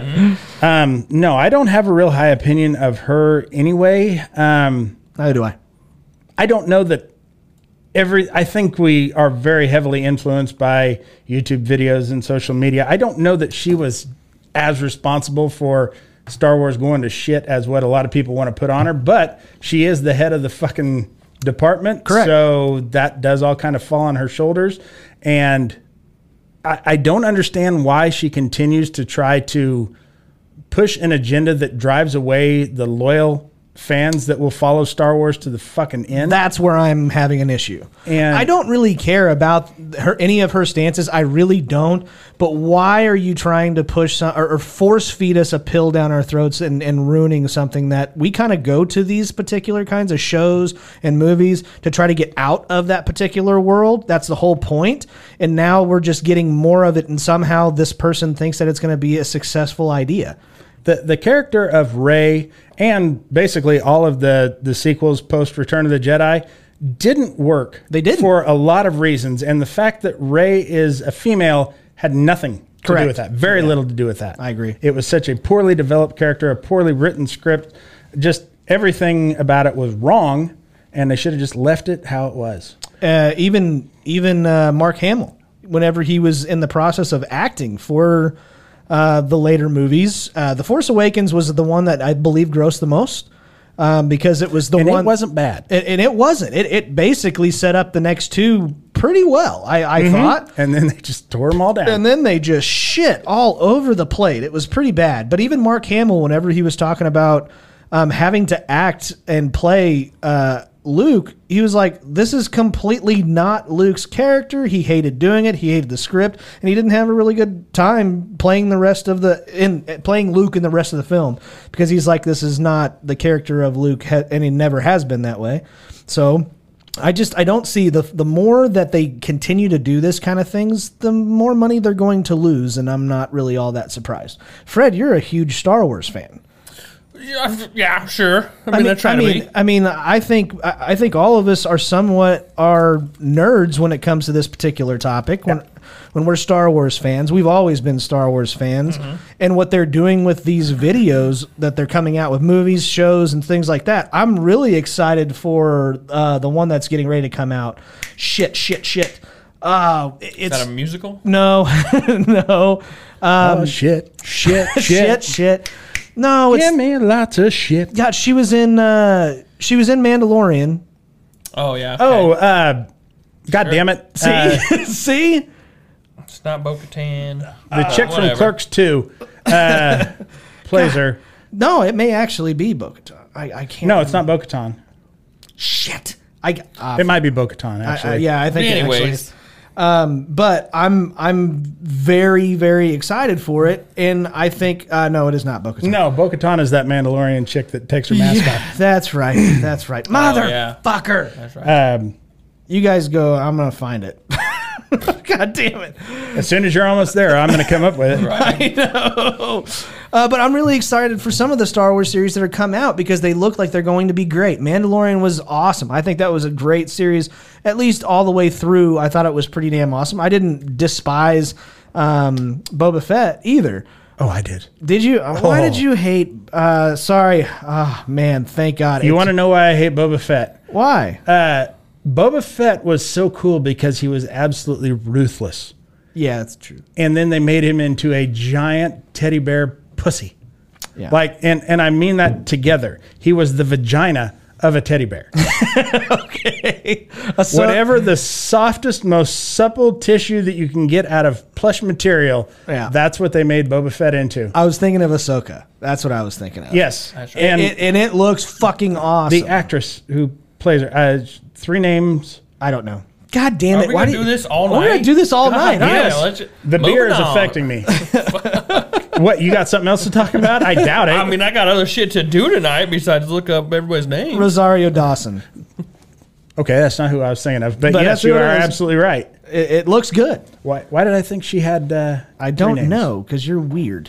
no, I don't have a real high opinion of her anyway. Neither do I. I don't know that I think we are very heavily influenced by YouTube videos and social media. I don't know that she was as responsible for Star Wars going to shit as what a lot of people want to put on her, but she is the head of the fucking department. Correct. So that does all kind of fall on her shoulders. And I don't understand why she continues to try to push an agenda that drives away the loyal fans that will follow Star Wars to the fucking end. That's where I'm having an issue. And I don't really care about any of her stances. I really don't. But why are you trying to push or force feed us a pill down our throats and ruining something that we kind of go to these particular kinds of shows and movies to try to get out of that particular world? That's the whole point. And now we're just getting more of it, and somehow this person thinks that it's going to be a successful idea. The character of Rey and basically all of the sequels post Return of the Jedi didn't work. They didn't. For a lot of reasons. And the fact that Rey is a female had nothing to do with that. Very little to do with that. I agree. It was such a poorly developed character, a poorly written script. Just everything about it was wrong, and they should have just left it how it was. Even Mark Hamill, whenever he was in the process of acting for the later movies, The Force Awakens was the one that I believe grossed the most, because it was the and one. It wasn't bad. And it wasn't. It basically set up the next two pretty well, I thought. And then they just tore them all down. And then they just shit all over the plate. It was pretty bad. But even Mark Hamill, whenever he was talking about having to act and play Luke, he was like, this is completely not Luke's character. He hated doing it. He hated the script, and he didn't have a really good time playing playing Luke in the rest of the film, because he's like, this is not the character of Luke, and he never has been that way. So I don't see the more that they continue to do this kind of things, the more money they're going to lose, and I'm not really all that surprised. Fred, you're a huge Star Wars fan. Yeah, sure. I try to be. I think all of us are somewhat nerds when it comes to this particular topic. When we're Star Wars fans, we've always been Star Wars fans, and what they're doing with these videos that they're coming out with, movies, shows, and things like that, I'm really excited for the one that's getting ready to come out. Shit. Is that a musical? No, no. Shit. No, give me lots of shit. God, she was in Mandalorian. Oh yeah. Okay. Oh, God damn it! See, it's not Bo-Katan. The chick from Clerks 2 plays her. No, it may actually be Bo-Katan. I can't. No, it's not Bo-Katan. Shit. It might be Bo-Katan actually. I think. Anyways. But I'm very, very excited for it, and I think no, it is not Bo-Katan. No, Bo-Katan is that Mandalorian chick that takes her mask off. That's right. Motherfucker. That's right. You guys go. I'm gonna find it. God damn it. As soon as you're almost there, I'm going to come up with it. I know. But I'm really excited for some of the Star Wars series that are come out, because they look like they're going to be great. Mandalorian was awesome. I think that was a great series, at least all the way through. I thought it was pretty damn awesome. I didn't despise Boba Fett either. Oh, I did. Did you? Why did you hate? Sorry. Oh, man, thank God. You want to know why I hate Boba Fett? Why? Boba Fett was so cool because he was absolutely ruthless. Yeah, that's true. And then they made him into a giant teddy bear pussy. Yeah. And I mean that together. He was the vagina of a teddy bear. Okay. Whatever the softest, most supple tissue that you can get out of plush material, that's what they made Boba Fett into. I was thinking of Ahsoka. That's what I was thinking of. Yes. That's right. And it looks fucking awesome. The actress who plays her, 3 names. I don't know. God damn it. Are we going to do this all night? We're going to do this all night. Yes. The beer is affecting me. What, you got something else to talk about? I doubt it. I mean, I got other shit to do tonight besides look up everybody's name. Rosario Dawson. Okay, that's not who I was thinking of. But yes, that's you who are it is. absolutely right. It looks good. Why did I think she had I don't know, because you're weird.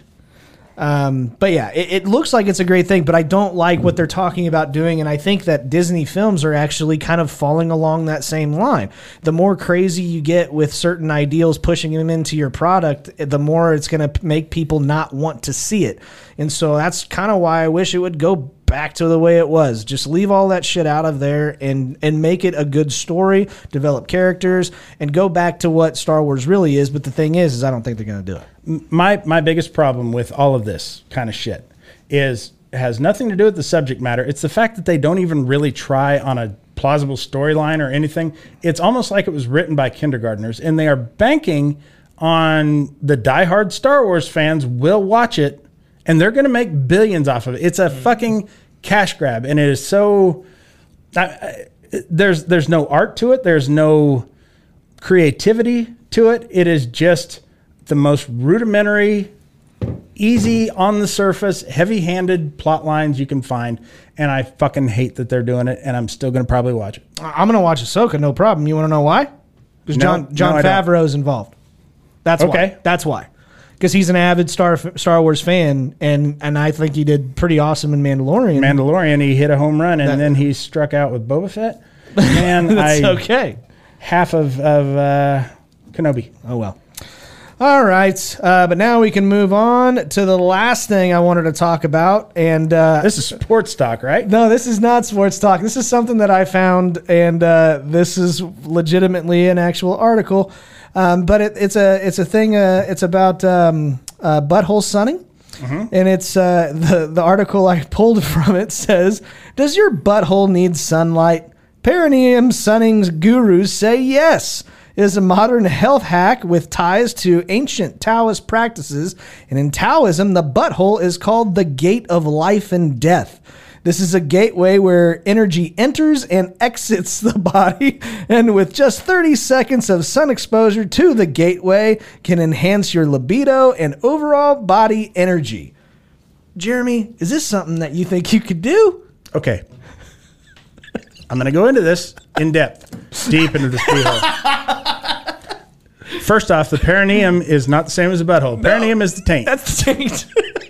But yeah, it looks like it's a great thing, but I don't like what they're talking about doing, and I think that Disney films are actually kind of falling along that same line. The more crazy you get with certain ideals, pushing them into your product, the more it's going to make people not want to see it. And so that's kind of why I wish it would go back to the way it was. Just leave all that shit out of there and make it a good story, develop characters, and go back to what Star Wars really is. But the thing is I don't think they're going to do it. My biggest problem with all of this kind of shit has nothing to do with the subject matter. It's the fact that they don't even really try on a plausible storyline or anything. It's almost like it was written by kindergartners, and they are banking on the diehard Star Wars fans will watch it, and they're going to make billions off of it. It's a fucking cash grab, and it is so. There's no art to it. There's no creativity to it. It is just the most rudimentary, easy on the surface, heavy-handed plot lines you can find, and I fucking hate that they're doing it, and I'm still going to probably watch it. I'm going to watch Ahsoka, no problem. You want to know why? Because John I don't. Favreau's involved. That's Okay. why. That's why. Because he's an avid Star Wars fan, and I think he did pretty awesome in Mandalorian. He hit a home run, and then he struck out with Boba Fett. And That's okay. Half of Kenobi. Oh, well. All right. But now we can move on to the last thing I wanted to talk about. And This is sports talk, right? no, this is not sports talk. This is something that I found, and this is legitimately an actual article. But it's a thing. It's about butthole sunning. And it's the article I pulled from it says, does your butthole need sunlight? Perineum sunning's gurus say yes. It is a modern health hack with ties to ancient Taoist practices. And in Taoism, the butthole is called the gate of life and death. This is a gateway where energy enters and exits the body. And with just 30 seconds of sun exposure to the gateway can enhance your libido and overall body energy. Jeremy, is this something that you think you could do? Okay. I'm going to go into this in depth, deep into this beehole. First off, the perineum is not the same as the butthole. Perineum is the taint. That's the taint.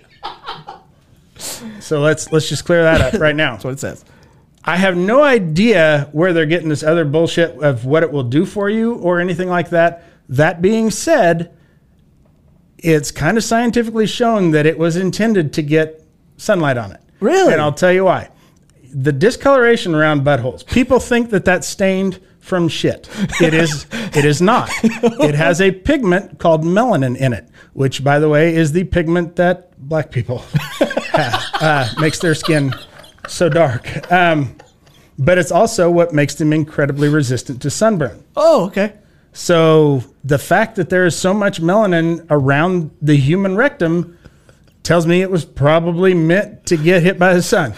So let's just clear that up right now. That's what it says. I have no idea where they're getting this other bullshit of what it will do for you or anything like that. That being said, it's kind of scientifically shown that it was intended to get sunlight on it. Really? And I'll tell you why. The discoloration around buttholes. People think that that's stained from shit. It is not. It has a pigment called melanin in it, which, by the way, is the pigment that black people have. Makes their skin so dark. But it's also what makes them incredibly resistant to sunburn. Oh, okay. So the fact that there is so much melanin around the human rectum tells me it was probably meant to get hit by the sun.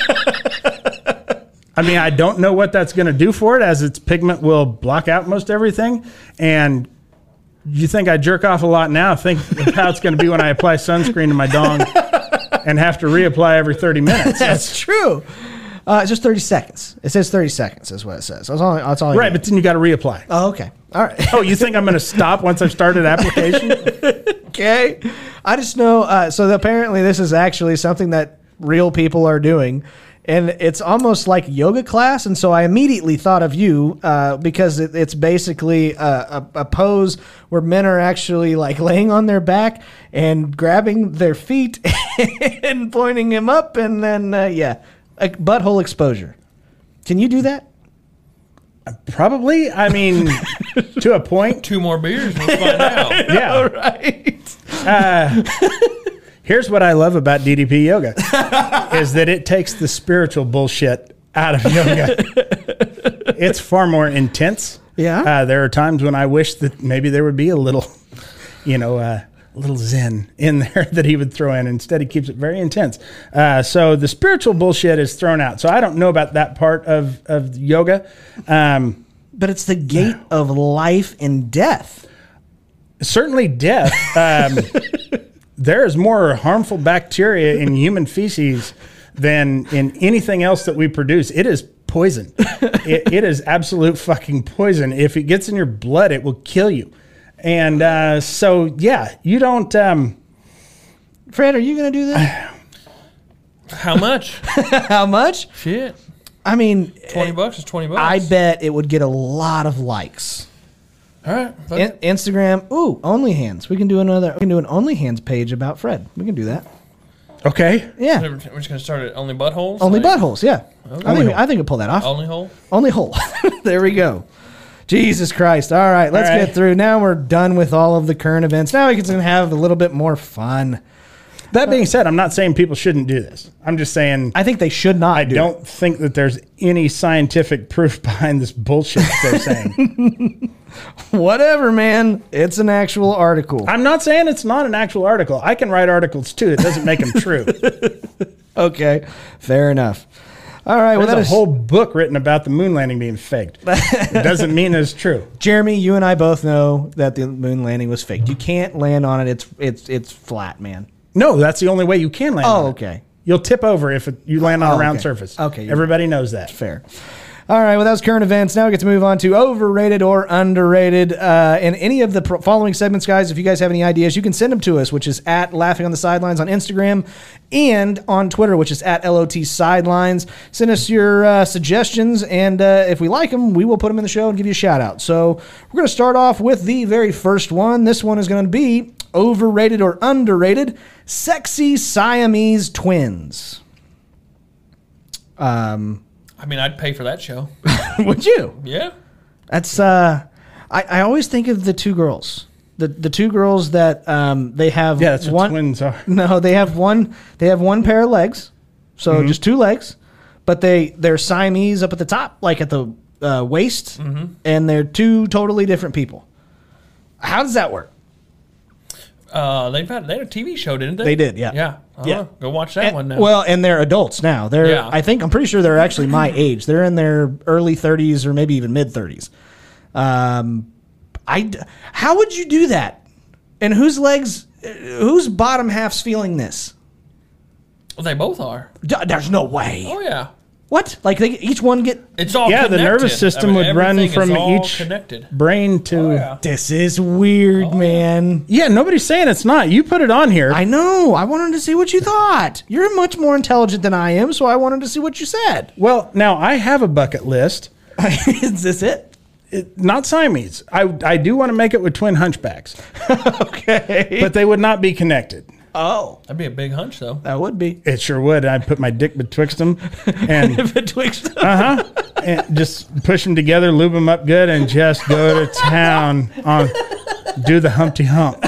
I mean, I don't know what that's going to do for it, as its pigment will block out most everything. And you think I jerk off a lot now, think of how it's going to be when I apply sunscreen to my dong and have to reapply every 30 minutes. That's true. It's just 30 seconds. It says 30 seconds is what it says. That's all. Right, but then you got to reapply. Oh, okay. All right. Oh, you think I'm going to stop once I've started application? Okay. I just know. So apparently this is actually something that real people are doing. And it's almost like yoga class. And so I immediately thought of you because it's basically a pose where men are actually like laying on their back and grabbing their feet and pointing them up. And then, a butthole exposure. Can you do that? Probably. I mean, to a point. 2 more beers, we'll find out. Yeah. All right. Here's what I love about DDP yoga is that it takes the spiritual bullshit out of yoga. It's far more intense. Yeah. There are times when I wish that maybe there would be a little, little zen in there that he would throw in. Instead, he keeps it very intense. So the spiritual bullshit is thrown out. So I don't know about that part of yoga. But it's the gate of life and death. Certainly death. There is more harmful bacteria in human feces than in anything else that we produce. It is poison. It is absolute fucking poison. If it gets in your blood, it will kill you. And you don't... Fred, are you going to do that? How much? How much? Shit. I mean... $20 is $20. I bet it would get a lot of likes. All right. Instagram. Ooh, OnlyHands. We can do an OnlyHands page about Fred. We can do that. Okay. Yeah. We're just going to start at only buttholes? Only buttholes, yeah. Okay. I think we'll pull that off. Only hole? Only hole. There we go. Jesus Christ. All right, let's get through. Now we're done with all of the current events. Now we can have a little bit more fun. That being said, I'm not saying people shouldn't do this. I'm just saying... I think they should not I don't think that there's any scientific proof behind this bullshit that they're saying. Whatever, man. It's an actual article. I'm not saying it's not an actual article. I can write articles too. It doesn't make them true. Okay, fair enough. All right, well, There's a whole book written about the moon landing being faked. It doesn't mean it's true. Jeremy, you and I both know that the moon landing was faked. You can't land on it. It's flat, man. No, that's the only way you can land on it. Okay. You'll tip over if you land on a round okay. surface. Okay, Everybody knows that. Fair. All right, well, that was current events. Now we get to move on to overrated or underrated. And any of the following segments, guys, if you guys have any ideas, you can send them to us, which is at Laughing on the Sidelines on Instagram and on Twitter, which is at LOT Sidelines. Send us your suggestions, and if we like them, we will put them in the show and give you a shout out. So we're going to start off with the very first one. This one is going to be overrated or underrated, sexy Siamese twins. I mean, I'd pay for that show. Would you? Yeah. That's I always think of the two girls. The two girls that they have Yeah, that's what one twins are. No, they have one pair of legs. So just two legs. But they're Siamese up at the top, like at the waist, and they're two totally different people. How does that work? They had a TV show, didn't they? They did, yeah. Yeah. Yeah. Go watch that one now. Well, and they're adults now. Yeah. I'm pretty sure they're actually my age. They're in their early 30s or maybe even mid 30s. How would you do that? And whose bottom half's feeling this? Well, they both are. There's no way. Oh, yeah. What? Like they each one get? It's all Yeah, connected. the nervous system would run everything is from all each connected. brain to... Oh, yeah. This is weird, man. Yeah, nobody's saying it's not. You put it on here. I know. I wanted to see what you thought. You're much more intelligent than I am, so I wanted to see what you said. Well, now I have a bucket list. Is this it? Not Siamese. I do want to make it with twin hunchbacks, Okay. but they would not be connected. Oh, That'd be a big hunch, though. that would be. It sure would. I'd put my dick betwixt them and Betwixt. and just push them together, lube them up good, and just go to town on do the Humpty Hump.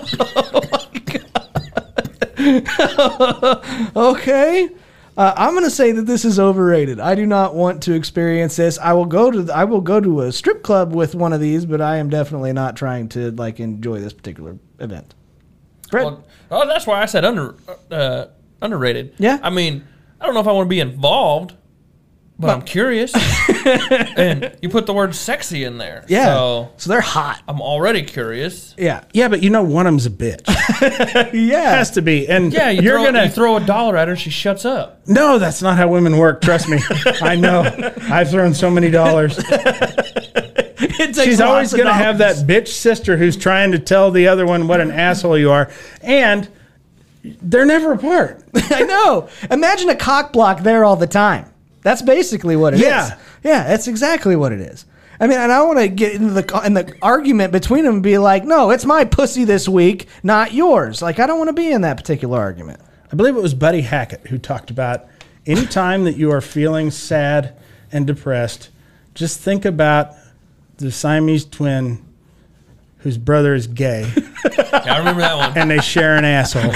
Okay. I'm going to say that this is overrated. I do not want to experience this. I will go to a strip club with one of these, but I am definitely not trying to enjoy this particular event. Fred? Well, that's why I said underrated. Yeah. I mean, I don't know if I want to be involved, but I'm curious. And you put the word sexy in there. Yeah. So they're hot. I'm already curious. Yeah. Yeah, but one of them's a bitch. Yeah. Has to be. And Yeah, you you're throw a $1 at her and she shuts up. No, that's not how women work. Trust me. I know. I've thrown so many dollars. She's always going to have that bitch sister who's trying to tell the other one what an asshole you are. And they're never apart. I know. Imagine a cock block there all the time. That's basically what it is. Yeah. Yeah, that's exactly what it is. I mean, and I want to get into the argument between them and be like, no, it's my pussy this week, not yours. Like, I don't want to be in that particular argument. I believe it was Buddy Hackett who talked about any time that you are feeling sad and depressed, just think about the Siamese twin whose brother is gay. Yeah, I remember that one. And they share an asshole.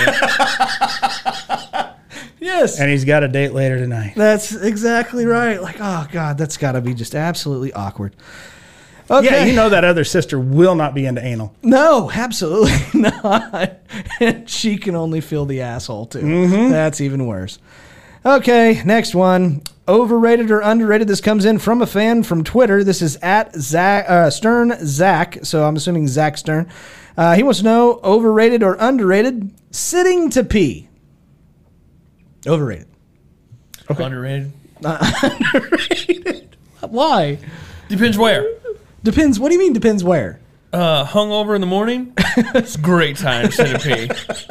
Yes. And he's got a date later tonight. That's exactly right. Like, oh, God, that's got to be just absolutely awkward. Okay. Yeah, you know that other sister will not be into anal. No, absolutely not. And she can only feel the asshole, too. Mm-hmm. That's even worse. Okay, next one. Overrated or underrated? This comes in from a fan from Twitter. This is at Stern Zach, so I'm assuming Zach Stern. He wants to know, overrated or underrated, sitting to pee. Overrated. Okay. Underrated. Underrated. Why? Depends where. Depends. What do you mean depends where? Hungover in the morning, it's a great time to sit and pee.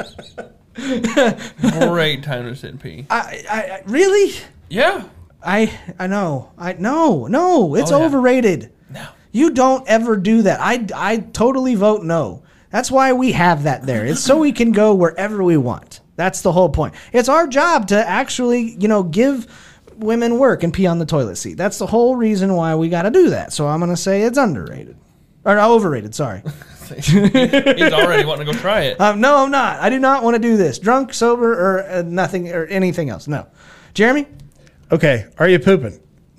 Great time to sit and pee. I really? Yeah. I know. No, it's Oh, yeah. overrated. No. You don't ever do that. I totally vote no. That's why we have that there. It's so we can go wherever we want. That's the whole point. It's our job to actually, give women work and pee on the toilet seat. That's the whole reason why we got to do that. So I'm going to say it's underrated. Or overrated, sorry. He's already wanting to go try it. No, I'm not. I do not want to do this. Drunk, sober, or nothing, or anything else. No. Jeremy? Okay, are you pooping?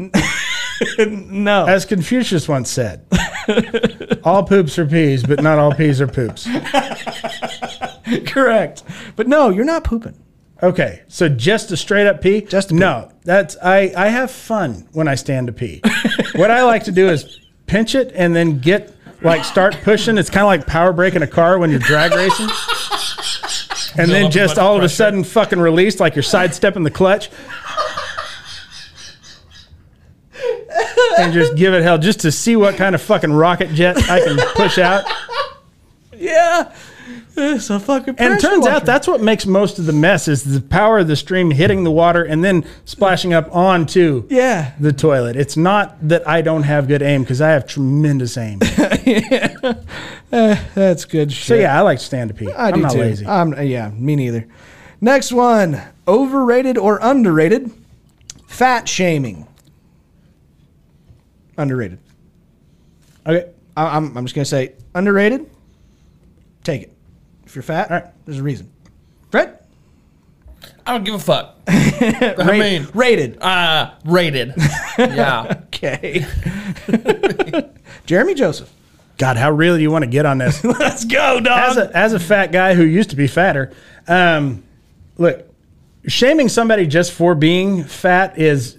No. As Confucius once said, all poops are peas, but not all peas are poops. Correct. But no, you're not pooping. Okay, so just a straight up pee? Just a pee. No, that's I have fun when I stand to pee. What I like to do is pinch it and then start pushing. It's kind of like power braking a car when you're drag racing. And then just all of a sudden fucking release like you're sidestepping the clutch. And just give it hell just to see what kind of fucking rocket jet I can push out. Yeah. It's a fucking pressure And it turns washer. out that's what makes most of the mess is the power of the stream hitting the water and then splashing up onto the toilet. It's not that I don't have good aim because I have tremendous aim. That's good shit. So yeah, I like to stand to pee. I'm I'm not too. lazy. Yeah, me neither. Next one, overrated or underrated? Fat shaming. Underrated. Okay. I'm just going to say underrated. Take it. If you're fat, All right. there's a reason. Fred? I don't give a fuck. I mean, rated. rated. Yeah. Okay. Jeremy Joseph. God, how real do you want to get on this? Let's go, dog. As a fat guy who used to be fatter, look, shaming somebody just for being fat is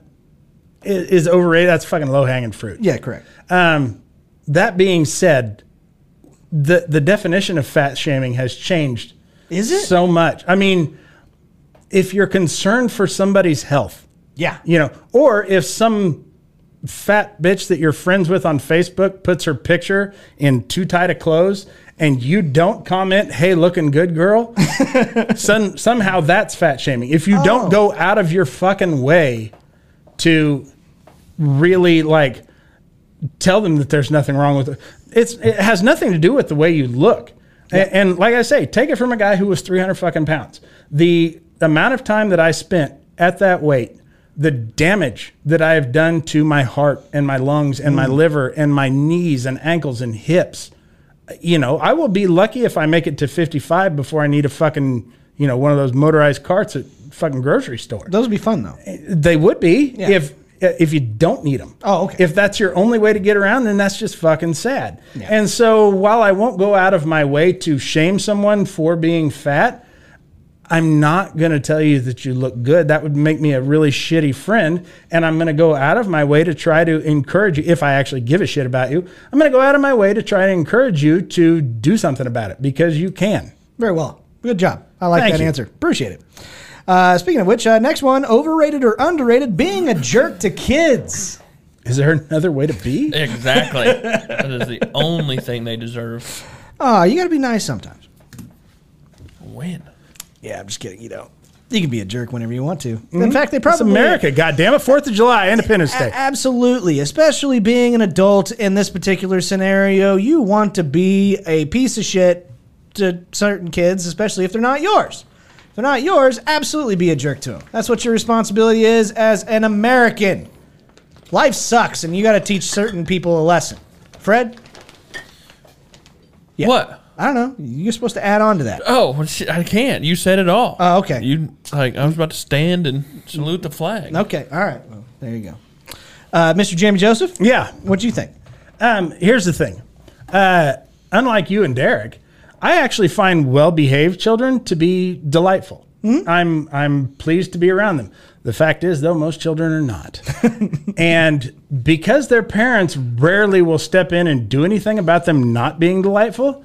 overrated. That's fucking low hanging fruit. Yeah, correct. That being said, the definition of fat shaming has changed. Is it? So much? I mean, if you're concerned for somebody's health, Yeah. or if some fat bitch that you're friends with on Facebook puts her picture in too tight of clothes and you don't comment, "Hey, looking good, girl," somehow that's fat shaming. If you don't go out of your fucking way to really tell them that there's nothing wrong with it. It has nothing to do with the way you look. Yeah. And like I say, take it from a guy who was 300 fucking pounds. The amount of time that I spent at that weight, the damage that I have done to my heart and my lungs and my liver and my knees and ankles and hips, I will be lucky if I make it to 55 before I need a fucking, one of those motorized carts at fucking grocery store. Those would be fun, though. They would be Yeah. if you don't need them. Oh, okay. If that's your only way to get around, then that's just fucking sad. Yeah. And so while I won't go out of my way to shame someone for being fat, I'm not going to tell you that you look good. That would make me a really shitty friend. And I'm going to go out of my way to try to encourage you. If I actually give a shit about you, I'm going to go out of my way to try to encourage you to do something about it because you can. Very well. Good job. I like Thank that you. answer. Appreciate it. Speaking of which, next one, overrated or underrated, being a jerk to kids. Is there another way to be? Exactly. That is the only thing they deserve. Oh, you got to be nice sometimes. When? Yeah, I'm just kidding. You can be a jerk whenever you want to. In fact, they It's probably... America, goddammit. 4th of July, Independence Day. Absolutely. Especially being an adult in this particular scenario, you want to be a piece of shit to certain kids, especially if they're not yours. If they're not yours, absolutely be a jerk to them. That's what your responsibility is as an American. Life sucks, and you got to teach certain people a lesson. Fred? Yeah. What? I don't know. You're supposed to add on to that. Oh, well, shit, I can't. You said it all. Oh, okay. I was about to stand and salute the flag. Okay. All right. Well, there you go. Mr. Jamie Joseph? Yeah. What'd you think? Here's the thing. Unlike you and Derek, I actually find well-behaved children to be delightful. Mm-hmm. I'm pleased to be around them. The fact is, though, most children are not. And because their parents rarely will step in and do anything about them not being delightful,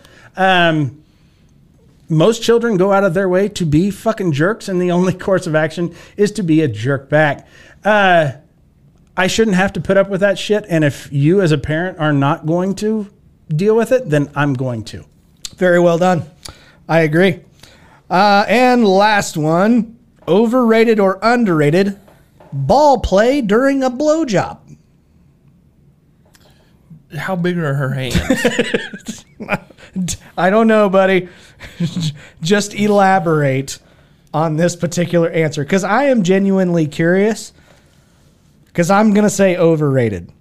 most children go out of their way to be fucking jerks, and the only course of action is to be a jerk back. I shouldn't have to put up with that shit, and if you as a parent are not going to deal with it, then I'm going to. Very well done. I agree. And last one, overrated or underrated, ball play during a blowjob. How big are her hands? I don't know, buddy. Just elaborate on this particular answer, because I am genuinely curious, because I'm going to say overrated.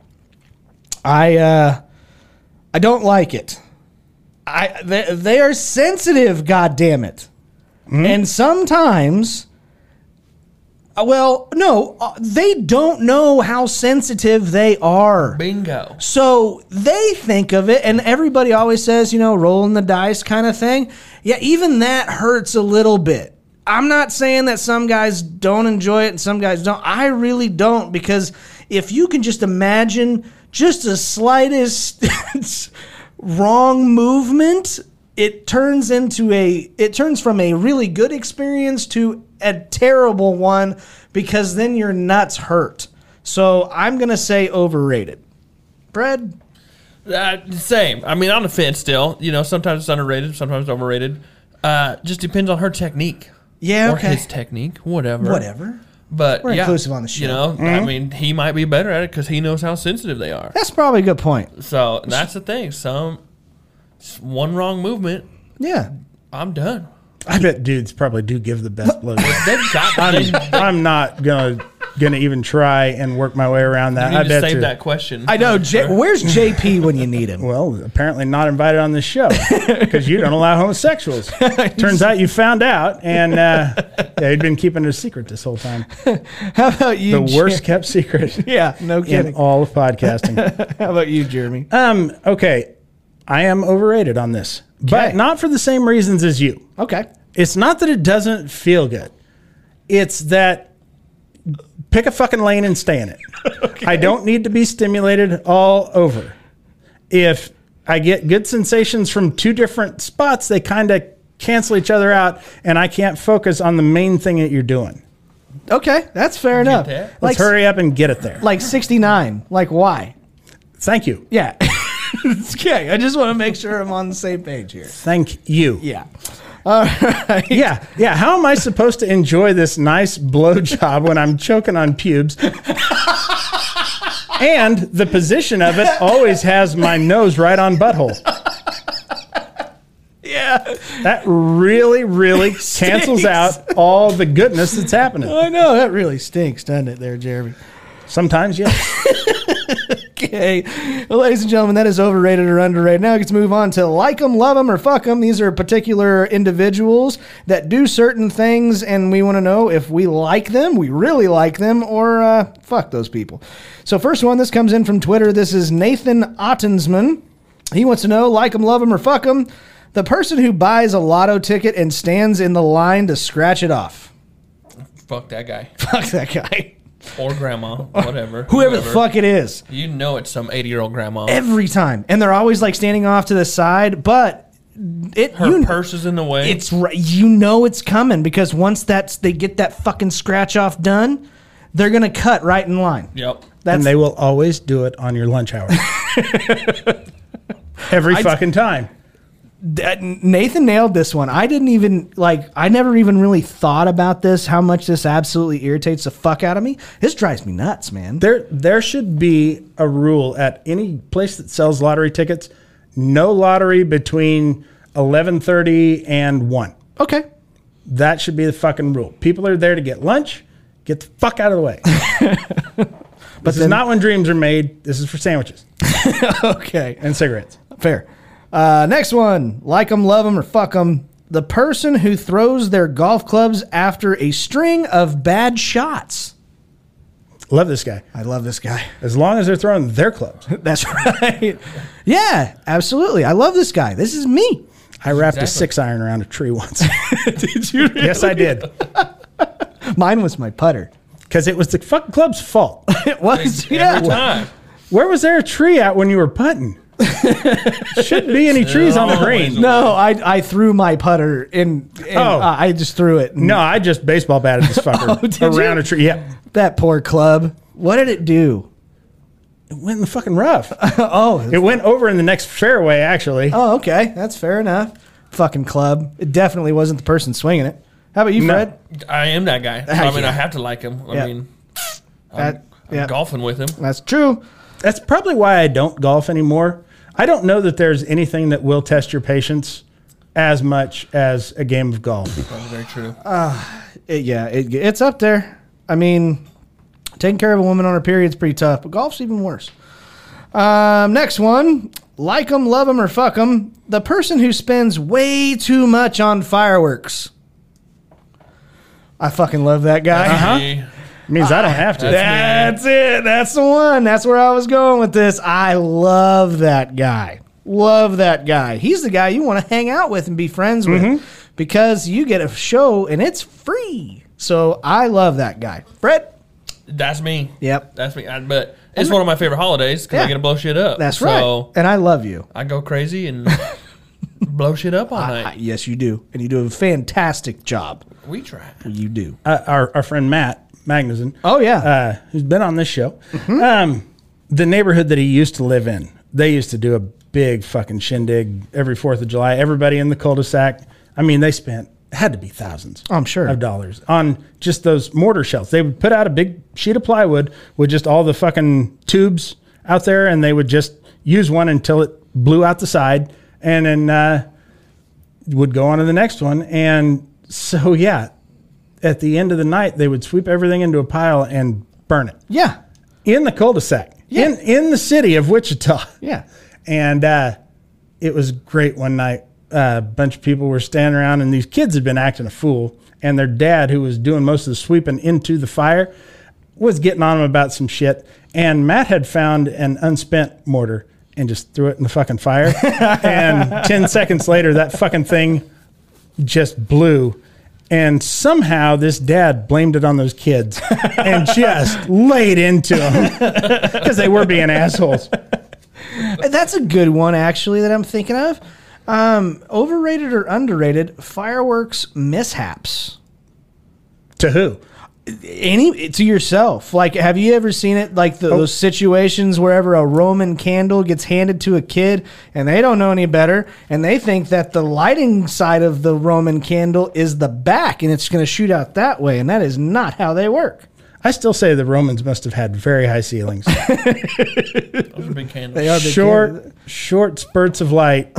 I don't like it. They are sensitive, goddammit. And sometimes, they don't know how sensitive they are. Bingo. So they think of it, and everybody always says, rolling the dice kind of thing. Yeah, even that hurts a little bit. I'm not saying that some guys don't enjoy it and some guys don't. I really don't, because if you can just imagine just the slightest wrong movement, it turns from a really good experience to a terrible one, because then your nuts hurt. So I'm going to say overrated. Brad? Same. I mean, on the fence still. Sometimes it's underrated, sometimes overrated. Just depends on her technique. Yeah, or okay. his technique, whatever. But we're inclusive on the show. I mean, he might be better at it because he knows how sensitive they are. That's probably a good point. So that's the thing. One wrong movement, yeah, I'm done. I bet dudes probably do give the best blow. They've got. I'm not gonna even try and work my way around that. You need I to bet save that question. I know. Where's JP when you need him? Well, apparently not invited on this show because you don't allow homosexuals. Turns out you found out, and he'd been keeping it a secret this whole time. How about you? The worst kept secret. Yeah, no kidding. In all of podcasting. How about you, Jeremy? Okay, I am overrated on this, but not for the same reasons as you. Okay. It's not that it doesn't feel good. It's that pick a fucking lane and stay in it. Okay. I don't need to be stimulated all over. If I get good sensations from two different spots, they kind of cancel each other out, and I can't focus on the main thing that you're doing. Okay, that's fair enough. Let's hurry up and get it there. Like 69. Like why? Thank you. Yeah. Okay, I just want to make sure I'm on the same page here. Thank you. Yeah. All right. Yeah. How am I supposed to enjoy this nice blowjob when I'm choking on pubes? And the position of it always has my nose right on butthole. Yeah. That really, really cancels out all the goodness that's happening. I know. That really stinks, doesn't it there, Jeremy? Sometimes, yes. Okay. Well, ladies and gentlemen, that is overrated or underrated. Now we get to move on to like them, love them, or fuck them. These are particular individuals that do certain things, and we want to know if we like them, we really like them, or fuck those people. So first one, this comes in from Twitter. This is Nathan Ottensman. He wants to know, like them, love them, or fuck them, the person who buys a lotto ticket and stands in the line to scratch it off. Fuck that guy. Fuck that guy. Or grandma, whatever. Whoever the fuck it is. You know it's some 80-year-old grandma. Every time. And they're always like standing off to the side, but her purse is in the way. It's it's coming, because once they get that fucking scratch off done, they're going to cut right in line. Yep. And they will always do it on your lunch hour. Every fucking time. Nathan nailed this one. I never even really thought about this, how much this absolutely irritates the fuck out of me. This drives me nuts, man. There should be a rule at any place that sells lottery tickets: no lottery between 11:30 and 1. Okay. That should be the fucking rule. People are there to get lunch. Get the fuck out of the way. This is not when dreams are made. This is for sandwiches. Okay. And cigarettes. Fair. Next one, like them, love them, or fuck them. The person who throws their golf clubs after a string of bad shots. Love this guy. I love this guy. As long as they're throwing their clubs. That's right. Yeah, absolutely. I love this guy. This is me. I wrapped a 6-iron around a tree once. Did you really? Yes, I did. Mine was my putter. Because it was the fucking club's fault. It was. Every time. Where was there a tree at when you were putting? Shouldn't be any trees on the green. No, I threw my putter and I just threw it. No, I just baseball batted this fucker around a tree. Yeah. That poor club. What did it do? It went in the fucking rough. Oh. It went over in the next fairway, actually. Oh, okay. That's fair enough. Fucking club. It definitely wasn't the person swinging it. How about you, Fred? I am that guy. I mean, I have to like him. I mean, I'm golfing with him. That's true. That's probably why I don't golf anymore. I don't know that there's anything that will test your patience as much as a game of golf. That's very true. It's up there. I mean, taking care of a woman on her period is pretty tough, but golf's even worse. Next one, like them, love them, or fuck them. The person who spends way too much on fireworks. I fucking love that guy. Uh-huh. Means I don't have to. That's it. That's the one. That's where I was going with this. I love that guy. Love that guy. He's the guy you want to hang out with and be friends with because you get a show and it's free. So I love that guy. Fred? That's me. Yep. That's me. But it's one of my favorite holidays because I get to blow shit up. That's right. And I love you. I go crazy and blow shit up all night. Yes, you do. And you do a fantastic job. We try. You do. Our friend Matt Magnuson. Oh, yeah. Who's been on this show. The neighborhood that he used to live in, they used to do a big fucking shindig every 4th of July. Everybody in the cul-de-sac. I mean, they had to be thousands. I'm sure. Of dollars on just those mortar shells. They would put out a big sheet of plywood with just all the fucking tubes out there, and they would just use one until it blew out the side, and then would go on to the next one. And so, yeah, at the end of the night, they would sweep everything into a pile and burn it. Yeah. In the cul-de-sac. Yeah. In the city of Wichita. Yeah. And it was great one night. A bunch of people were standing around, and these kids had been acting a fool. And their dad, who was doing most of the sweeping into the fire, was getting on them about some shit. And Matt had found an unspent mortar and just threw it in the fucking fire. And 10 seconds later, that fucking thing just blew. And somehow this dad blamed it on those kids and just laid into them because they were being assholes. That's a good one, actually, that I'm thinking of. Overrated or underrated fireworks mishaps? To who? To yourself. Like, have you ever seen it? Like those situations wherever a Roman candle gets handed to a kid and they don't know any better, and they think that the lighting side of the Roman candle is the back and it's going to shoot out that way, and that is not how they work. I still say the Romans must have had very high ceilings. Those are big candles. They are big candles. Short spurts of light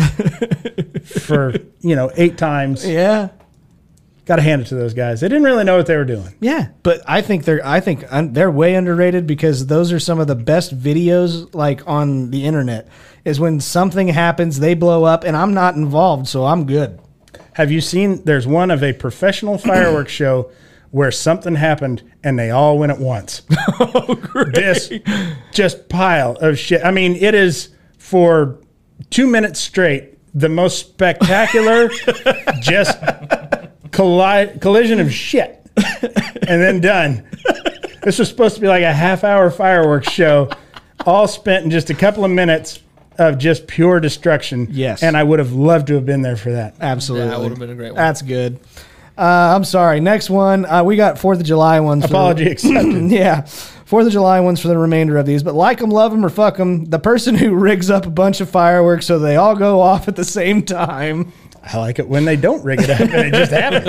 for 8 times. Yeah. Got to hand it to those guys. They didn't really know what they were doing. Yeah, but I think they're way underrated because those are some of the best videos like on the internet. Is when something happens, they blow up, and I'm not involved, so I'm good. Have you seen? There's one of a professional fireworks show where something happened and they all went at once. Oh, great. This just pile of shit. I mean, it is for 2 minutes straight the most spectacular just collision of shit and then done. This was supposed to be like a half-hour fireworks show, all spent in just a couple of minutes of just pure destruction. Yes. And I would have loved to have been there for that. Absolutely. That would have been a great one. That's good. I'm sorry. Next one. We got 4th of July ones. Apology accepted. Yeah. 4th of July ones for the remainder of these. But like them, love them, or fuck them, the person who rigs up a bunch of fireworks so they all go off at the same time. I like it when they don't rig it up and it just happens.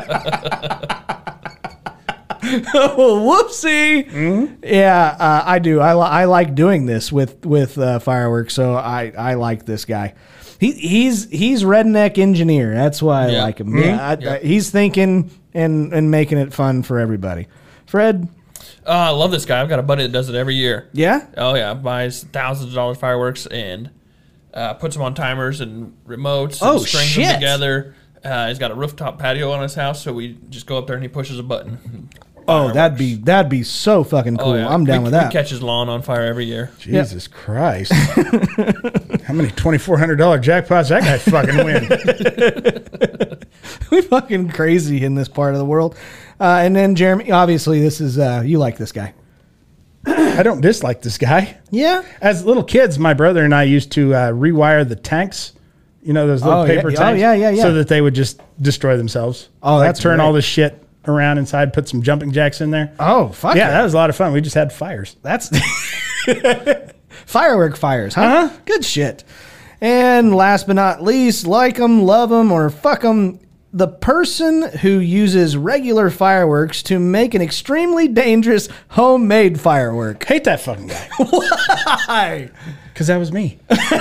Whoopsie. Mm-hmm. Yeah, I do. I like doing this with fireworks, so I like this guy. He's redneck engineer. That's why I like him. Mm-hmm. Yeah, he's thinking and making it fun for everybody. Fred? I love this guy. I've got a buddy that does it every year. Yeah? Oh, yeah. Buys thousands of dollars fireworks and puts them on timers and remotes and strings them together. He's got a rooftop patio on his house, so we just go up there and he pushes a button. Oh, that'd be so fucking cool. Yeah. I'm down with that. He catches lawn on fire every year. Jesus Christ. How many $2,400 jackpots that guy fucking win? We fucking crazy in this part of the world. And then Jeremy, obviously this is, you like this guy. I don't dislike this guy. Yeah. As little kids, my brother and I used to rewire the tanks. You know, those little paper tanks? Oh, yeah. So that they would just destroy themselves. Oh, like that's turn great. all this shit around inside, put some jumping jacks in there. Oh, fuck yeah. That was a lot of fun. We just had fires. That's firework fires, huh? Uh-huh. Good shit. And last but not least, like them, love them, or fuck them, the person who uses regular fireworks to make an extremely dangerous homemade firework. Hate that fucking guy. Why? Because that was me.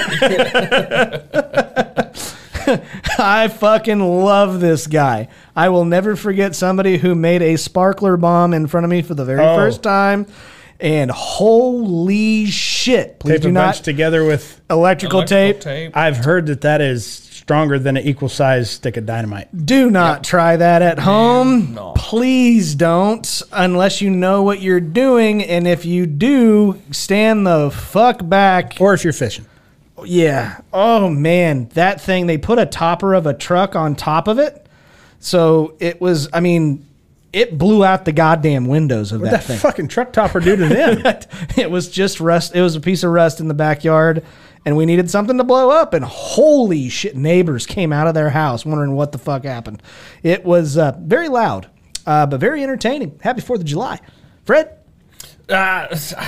I fucking love this guy. I will never forget somebody who made a sparkler bomb in front of me for the very first time. And holy shit. Please do not together with electrical tape. I've heard that is stronger than an equal size stick of dynamite. Do not try that at home. No. Please don't, unless you know what you're doing. And if you do, stand the fuck back. Or if you're fishing. Yeah. Oh, man. That thing, they put a topper of a truck on top of it. So it was, I mean, it blew out the goddamn windows of What'd that that thing. fucking truck topper do to them? It was just rust. It was a piece of rust in the backyard, and we needed something to blow up. And holy shit, neighbors came out of their house wondering what the fuck happened. It was very loud, but very entertaining. Happy 4th of July. Fred? I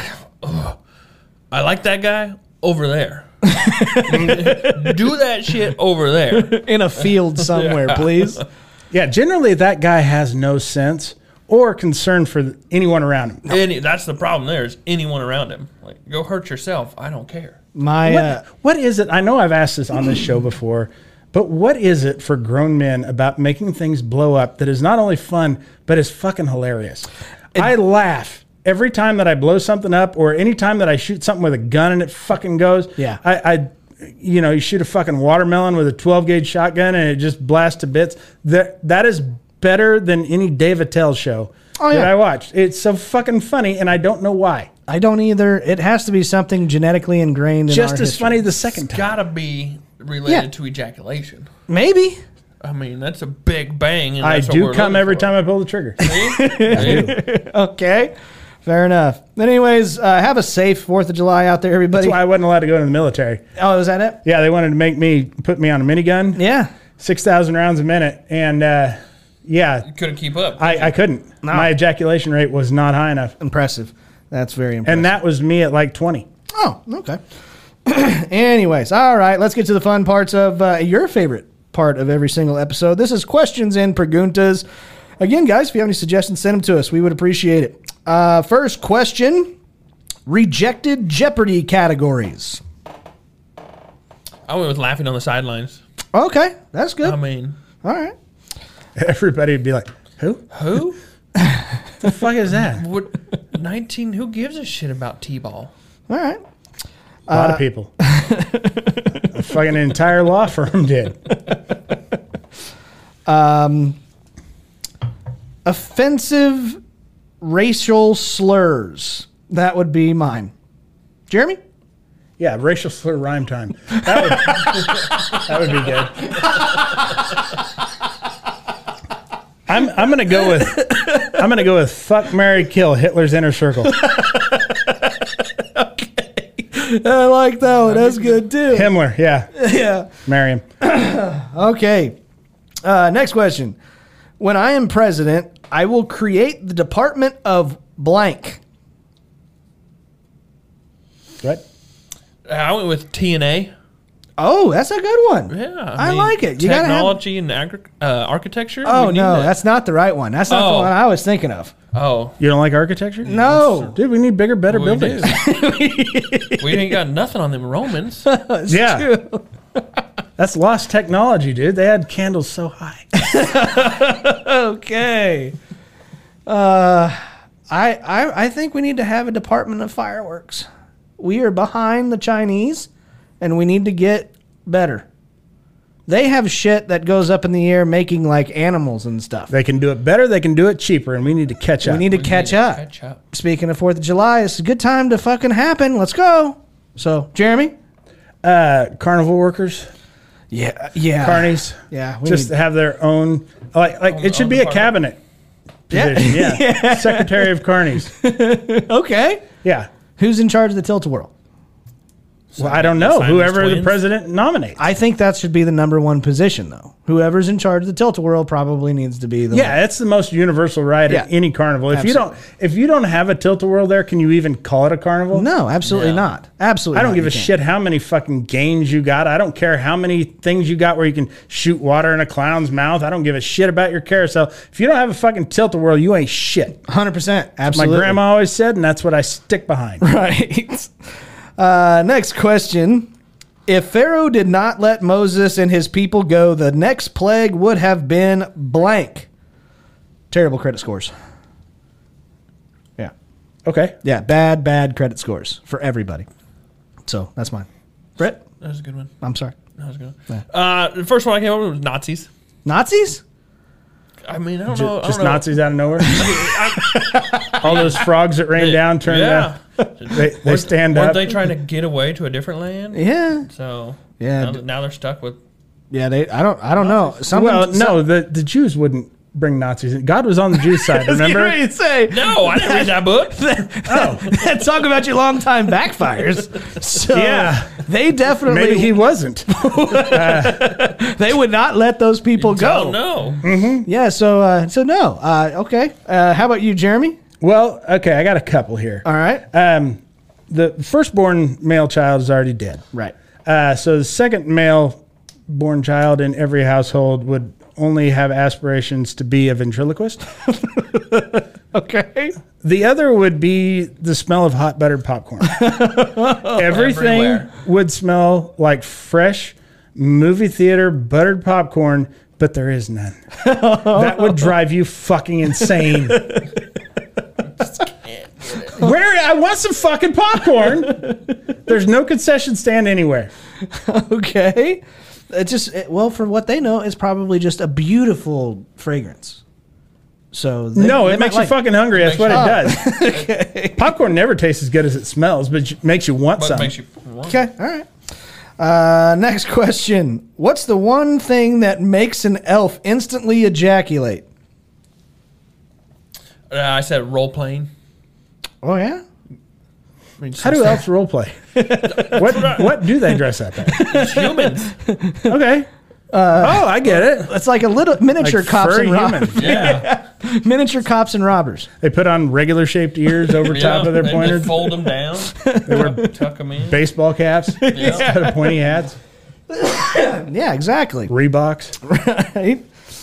like that guy over there. Do that shit over there. In a field somewhere, please. Yeah, generally that guy has no sense or concern for anyone around him. That's the problem there is anyone around him. Like, go hurt yourself. I don't care. What is it? I know I've asked this on this show before, but what is it for grown men about making things blow up that is not only fun, but is fucking hilarious? I laugh every time that I blow something up or any time that I shoot something with a gun and it fucking goes. Yeah. You shoot a fucking watermelon with a 12-gauge shotgun and it just blasts to bits. That is better than any Dave Attell show that I watched. It's so fucking funny, and I don't know why. I don't either. It has to be something genetically ingrained in Just our as history. funny the second time. Gotta be related to ejaculation. Maybe. I mean, that's a big bang. And I that's what do we're come looking every for. time I pull the trigger. Okay. Fair enough. Anyways, have a safe 4th of July out there, everybody. That's why I wasn't allowed to go into the military. Oh, is that it? Yeah, they wanted to put me on a minigun. Yeah. 6,000 rounds a minute. And You couldn't keep up. I couldn't. No. My ejaculation rate was not high enough. Impressive. That's very impressive. And that was me at like 20. Oh, okay. Anyways, all right, let's get to the fun parts of your favorite part of every single episode. This is questions and preguntas. Again, guys, if you have any suggestions, send them to us. We would appreciate it. First question, rejected Jeopardy categories. I went with laughing on the sidelines. Okay, that's good. I mean, All right. Everybody would be like, who? who? The fuck is that? What? 19? Who gives a shit about T-ball? All right. A lot of people. A fucking entire law firm did. Offensive racial slurs. That would be mine. Jeremy? Yeah, racial slur rhyme time. That would be good. I'm gonna go with fuck, marry, kill, Hitler's inner circle. I like that one. That's good too. Himmler, yeah. Yeah. Marry him. Okay. Next question. When I am president, I will create the Department of Blank. What? I went with TNA. Oh, that's a good one. Yeah, I like it. You gotta have. technology and architecture. Oh We need no, that. that's not the right one. That's not the Oh. one I was thinking of. Oh, You don't like architecture? No. Dude, we need bigger, better we buildings. do. We ain't got nothing on them Romans. Yeah. True. That's lost technology, dude. They had candles so high. Okay. I think we need to have a Department of Fireworks. We are behind the Chinese, and we need to get better. They have shit that goes up in the air making like animals and stuff. They can do it better. They can do it cheaper, and we need to catch up. We need to catch up. Catch up. Speaking of 4th of July, it's a good time to fucking happen. Let's go. So, Jeremy? Carnival workers, Yeah. carnies, Yeah. just have their own. Like it should be a department. cabinet position. Yeah. Secretary of Carnies. Okay. Yeah. Who's in charge of the Tilt-A-Whirl? Well, I don't know. Siamese Whoever the twins? president nominates. I think that should be the number one position, though. Whoever's in charge of the Tilt-A-Whirl probably needs to be the Yeah, it's the most universal ride Yeah. at any carnival. If Absolutely. you don't have a tilt-a-whirl there, can you even call it a carnival? No, absolutely No. not. Absolutely I don't not. give You a can't. shit how many fucking games you got. I don't care how many things you got where you can shoot water in a clown's mouth. I don't give a shit about your carousel. If you don't have a fucking tilt-a-whirl, you ain't shit. 100%. My Absolutely. grandma always said, and that's what I stick behind. Right. Next question. If Pharaoh did not let Moses and his people go, the next plague would have been blank. Terrible credit scores. Yeah. Okay. Yeah, bad credit scores for everybody. So that's mine. Brett, That was a good one. I'm sorry. That was a good one. The first one I came up with was Nazis. Nazis? I mean, I don't know. Just Nazis out of nowhere. All those frogs that rain down turn Yeah. they stand Weren't up. they trying to get away to a different land? Yeah. So Yeah. now they're stuck with Yeah, I don't know. The Jews wouldn't bring Nazis in. God was on the Jews' side, remember? You'd say, No, I didn't read that book. talk about your longtime backfires. So Yeah. they definitely Maybe he wasn't. they would not let those people go. Oh, no. Yeah, so no. Okay. How about you, Jeremy? Well, okay, I got a couple here. All right. The firstborn male child is already dead. Right. So the second male born child in every household would only have aspirations to be a ventriloquist. Okay. The other would be the smell of hot buttered popcorn. Everything Everywhere. would smell like fresh movie theater buttered popcorn, but there is none. That would drive you fucking insane. I want some fucking popcorn. There's no concession stand anywhere. Okay. For what they know, it's probably just a beautiful fragrance. So It makes you fucking hungry. That's what it does. Okay. Popcorn never tastes as good as it smells, but it makes you want But it some. makes you want Okay. All right. Next question. What's the one thing that makes an elf instantly ejaculate? I said role playing. Oh yeah. I mean, How do elves role play? What do they dress up as? humans? Okay. I get it. It's like a little miniature Like cops furry and robbers. humans. Yeah. Miniature cops and robbers. They put on regular shaped ears over top of their They pointers. fold them down. Tuck them in. Baseball caps instead of pointy hats. Yeah, exactly. Reeboks. Right.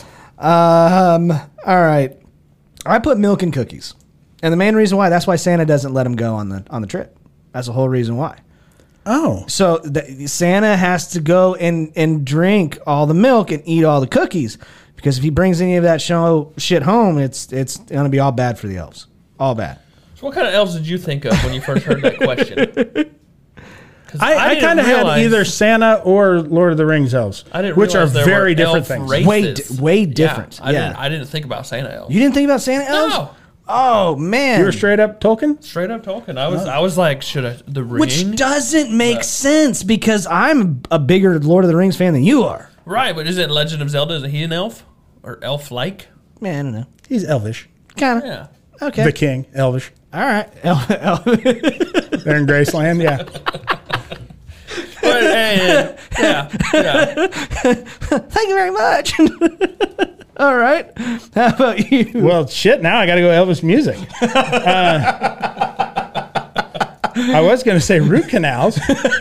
All right. I put milk and cookies, and the main reason why that's why Santa doesn't let him go on the trip. That's the whole reason why. Oh. So Santa has to go and drink all the milk and eat all the cookies, because if he brings any of that shit home, it's gonna be all bad for the elves. All bad. So what kind of elves did you think of when you first heard that question? I kind of had either Santa or Lord of the Rings elves, which are very different things. Way different. Yeah, I didn't think about Santa elves. You didn't think about Santa elves? No. Oh man. You were straight up Tolkien? Straight up Tolkien. I was like, should I the ring? Which doesn't make sense, because I'm a bigger Lord of the Rings fan than you are. Right, but isn't Legend of Zelda, isn't he an elf? Or elf-like? Man, I don't know. He's elvish. Kind of. Yeah. Okay. The king, elvish. All right. They're in Graceland, yeah. Yeah. Thank you very much. All right. How about you? Well, shit, now I got to go Elvis music. I was going to say root canals.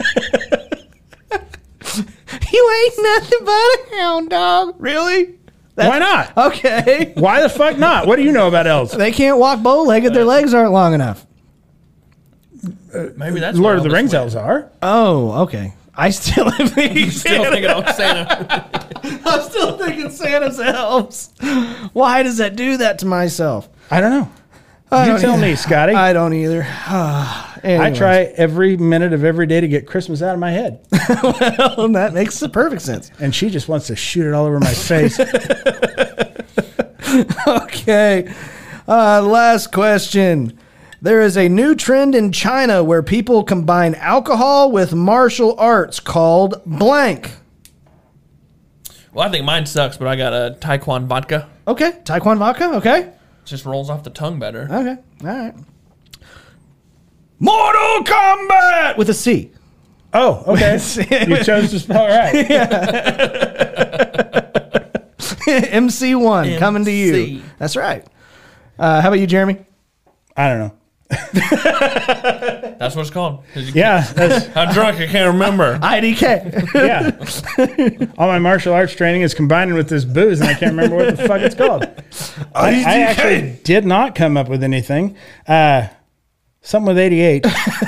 You ain't nothing but a hound dog. Really? Why not? Okay. Why the fuck not? What do you know about elves? They can't walk bow-legged. Their legs aren't long enough. Maybe that's Lord where of the Elvis Rings went. elves are. Oh, okay. I still am thinking Still thinking of Santa. I'm still thinking Santa's elves. Why does that do that to myself? I don't know. I You don't tell either. me, Scotty. I don't either. I Anyways. try every minute of every day to get Christmas out of my head. Well, that makes perfect sense. And she just wants to shoot it all over my face. Okay. Last question. There is a new trend in China where people combine alcohol with martial arts called blank. Well, I think mine sucks, but I got a Taekwon vodka. Okay. Taekwon vodka. Okay. Just rolls off the tongue better. Okay. All right. Mortal Kombat with a C. Oh, okay. You chose to spell it right. MC1 coming to you. MC. That's right. How about you, Jeremy? I don't know. That's what it's called. 'Cause you Yeah, that's, I'm drunk, I can't remember. IDK. yeah. All my martial arts training is combining with this booze, and I can't remember what the fuck it's called. I actually did not come up with anything. Something with 88.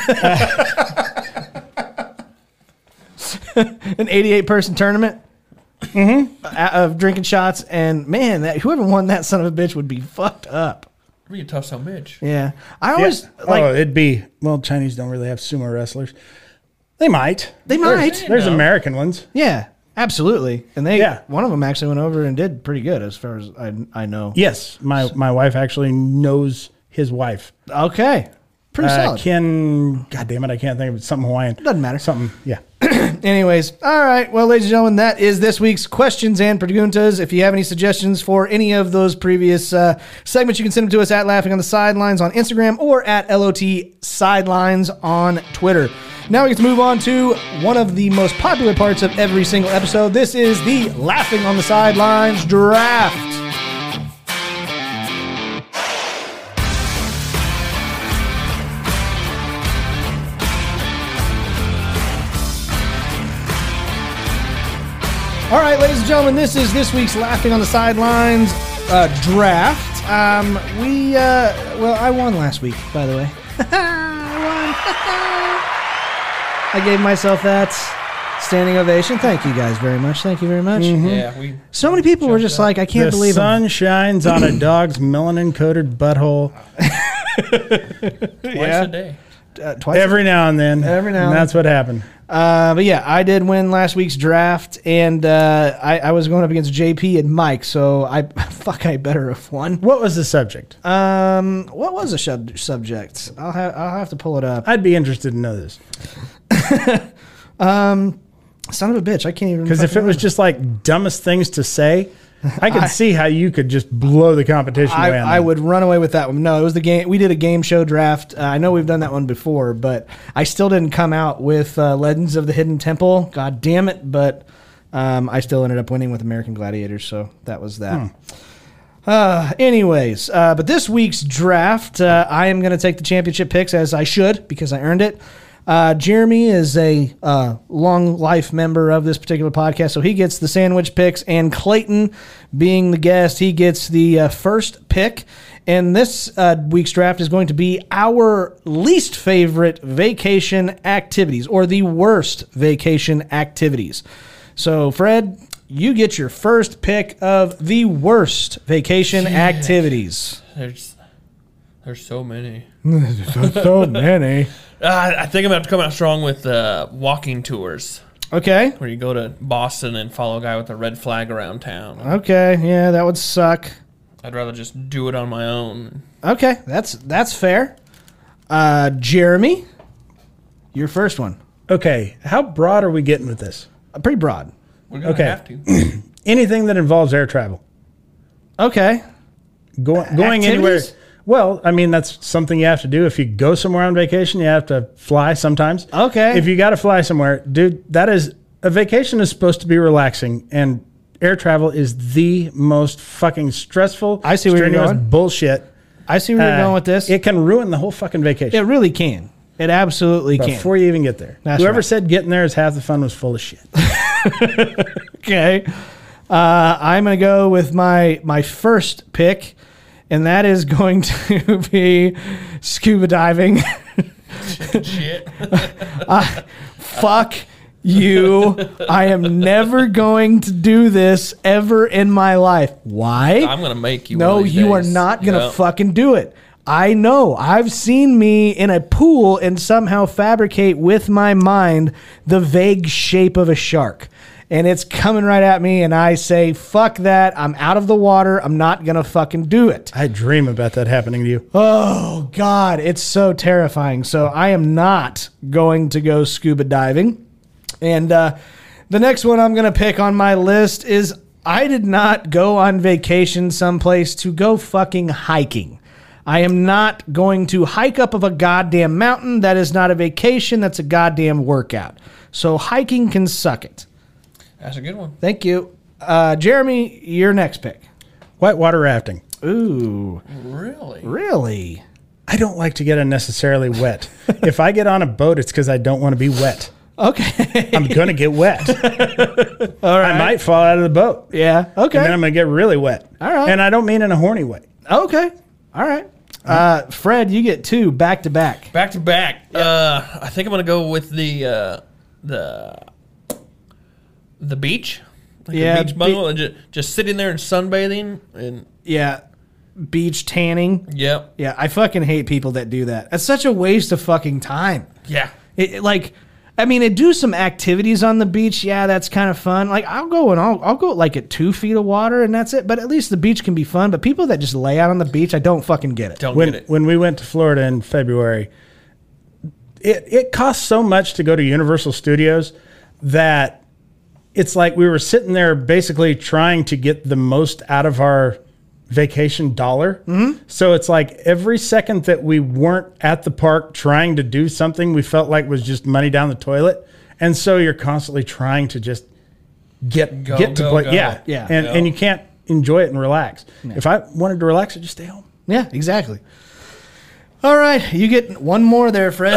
An 88-person tournament of drinking shots, and man, whoever won that son of a bitch would be fucked up. Be a tough son of a bitch. Yeah, I always It'd be, well, Chinese don't really have sumo wrestlers. They might. They might. There's American ones. Yeah, absolutely. And one of them actually went over and did pretty good, as far as I know. Yes, my wife actually knows his wife. Okay, pretty solid. Ken, God damn it, I can't think of it. Something Hawaiian. Doesn't matter. Something, yeah. Anyways, all right. Well, ladies and gentlemen, that is this week's questions and preguntas. If you have any suggestions for any of those previous segments, you can send them to us at Laughing on the Sidelines on Instagram or at LOT Sidelines on Twitter. Now we get to move on to one of the most popular parts of every single episode. This is the Laughing on the Sidelines draft. All right, ladies and gentlemen, this is this week's Laughing on the Sidelines draft. I won last week, by the way. I gave myself that standing ovation. Thank you guys very much. Thank you very much. Mm-hmm. Yeah, so many people were just like, I can't believe the sun shines on a dog's melanin-coated butthole. Twice a day. Every now and then. Every now and then. That's what happened. But yeah, I did win last week's draft, and I was going up against JP and Mike, so I better have won. What was the subject? What was the subject? I'll have to pull it up. I'd be interested to know this. Son of a bitch, I can't even. Because if it was just like dumbest things to say, I could see how you could just blow the competition away on that. I would run away with that one. No, it was the game. We did a game show draft. I know we've done that one before, but I still didn't come out with Legends of the Hidden Temple. God damn it. But I still ended up winning with American Gladiators, so that was that. Anyways, but this week's draft, I am going to take the championship picks, as I should, because I earned it. Jeremy is a long life member of this particular podcast, so he gets the sandwich picks, and Clayton, being the guest, he gets the first pick. And this week's draft is going to be our least favorite vacation activities, or the worst vacation activities. So, Fred, you get your first pick of the worst vacation activities. There's so many. So many. I think I'm going to have to come out strong with walking tours. Okay. Where you go to Boston and follow a guy with a red flag around town. Okay, yeah, that would suck. I'd rather just do it on my own. Okay, that's fair. Jeremy, your first one. Okay, how broad are we getting with this? Pretty broad. We're going to have to. Anything that involves air travel. Okay. Going anywhere. Well, I mean, that's something you have to do. If you go somewhere on vacation, you have to fly sometimes. Okay. If you got to fly somewhere, dude, a vacation is supposed to be relaxing, and air travel is the most fucking stressful, I see where you're going. Bullshit. I see where you're going with this. It can ruin the whole fucking vacation. It really can. It absolutely can. Before you even get there. Whoever said getting there is half the fun was full of shit. Okay. I'm going to go with my first pick, and that is going to be scuba diving. Shit. Fuck you. I am never going to do this ever in my life. Why? I'm going to make you No, one of these you days. are not going to fucking do it. I know. I've seen me in a pool and somehow fabricate with my mind the vague shape of a shark. And it's coming right at me, and I say, fuck that. I'm out of the water. I'm not going to fucking do it. I dream about that happening to you. Oh, God. It's so terrifying. So I am not going to go scuba diving. And the next one I'm going to pick on my list is I did not go on vacation someplace to go fucking hiking. I am not going to hike up of a goddamn mountain. That is not a vacation. That's a goddamn workout. So hiking can suck it. That's a good one. Thank you. Jeremy, your next pick. Whitewater rafting. Ooh. Really? Really? I don't like to get unnecessarily wet. If I get on a boat, it's because I don't want to be wet. Okay. I'm going to get wet. All right. I might fall out of the boat. Yeah. Okay. And then I'm going to get really wet. All right. And I don't mean in a horny way. Okay. All right. Fred, you get two back to back. Back to back. I think I'm going to go with the beach. Like Yeah, a beach bungalow. And just sitting there and sunbathing. And Yeah. Beach tanning. yep. Yeah. I fucking hate people that do that. That's such a waste of fucking time. Yeah. Do some activities on the beach. Yeah, that's kind of fun. Like I'll go like at 2 feet of water and that's it. But at least the beach can be fun. But people that just lay out on the beach, I don't fucking get it. Don't get it. When we went to Florida in February, it costs so much to go to Universal Studios that it's like we were sitting there basically trying to get the most out of our vacation dollar. Mm-hmm. So it's like every second that we weren't at the park trying to do something we felt like was just money down the toilet. And so you're constantly trying to just get to play. Yeah. And you can't enjoy it and relax. Yeah. If I wanted to relax, I'd just stay home. Yeah, exactly. All right, you get one more there, Fred.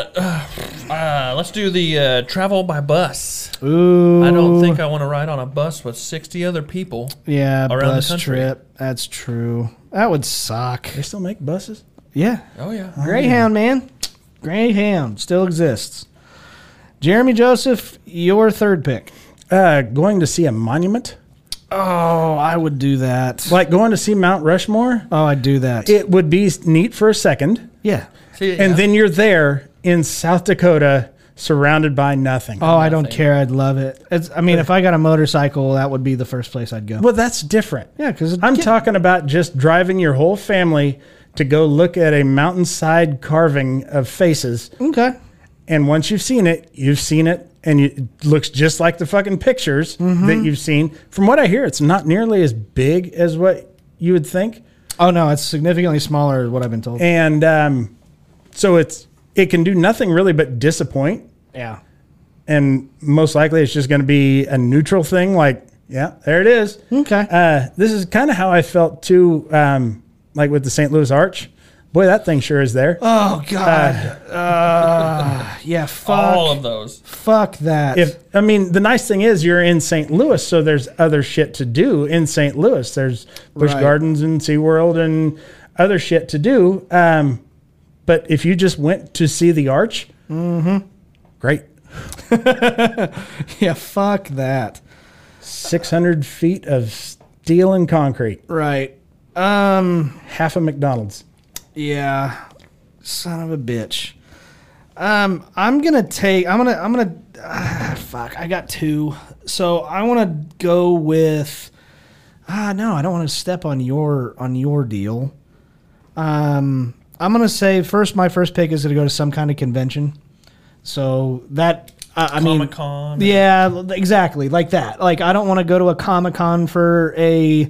Let's do the travel by bus. Ooh. I don't think I want to ride on a bus with 60 other people. Yeah, around bus the country. Trip. That's true. That would suck. They still make buses? Yeah. Oh, yeah. Greyhound, man. Greyhound still exists. Jeremy Joseph, your third pick. Going to see a monument. Oh, I would do that. Like going to see Mount Rushmore. Oh, I'd do that. It would be neat for a second. Yeah. And then you're there in South Dakota surrounded by nothing. Oh, I don't care. I'd love it. If I got a motorcycle, that would be the first place I'd go. Well, that's different. Yeah, because I'm talking about just driving your whole family to go look at a mountainside carving of faces. Okay. And once you've seen it, and it looks just like the fucking pictures that you've seen. From what I hear, it's not nearly as big as what you would think. Oh, no, it's significantly smaller than what I've been told. And so it can do nothing really but disappoint. Yeah. And most likely it's just going to be a neutral thing. Like, yeah, there it is. Okay. This is kind of how I felt too, like with the St. Louis Arch. Boy, that thing sure is there. Oh, God. Yeah, fuck. All of those. Fuck that. The nice thing is you're in St. Louis, so there's other shit to do in St. Louis. There's Busch Gardens and SeaWorld and other shit to do. But if you just went to see the Arch, great. Yeah, fuck that. 600 feet of steel and concrete. Right. Half a McDonald's. Yeah. Son of a bitch. Fuck, I got two. So I want to go with, no, I don't want to step on your deal. I'm going to say my first pick is going to go to some kind of convention. So that, Comic-Con. Yeah, exactly. Like that. Like, I don't want to go to a Comic-Con for a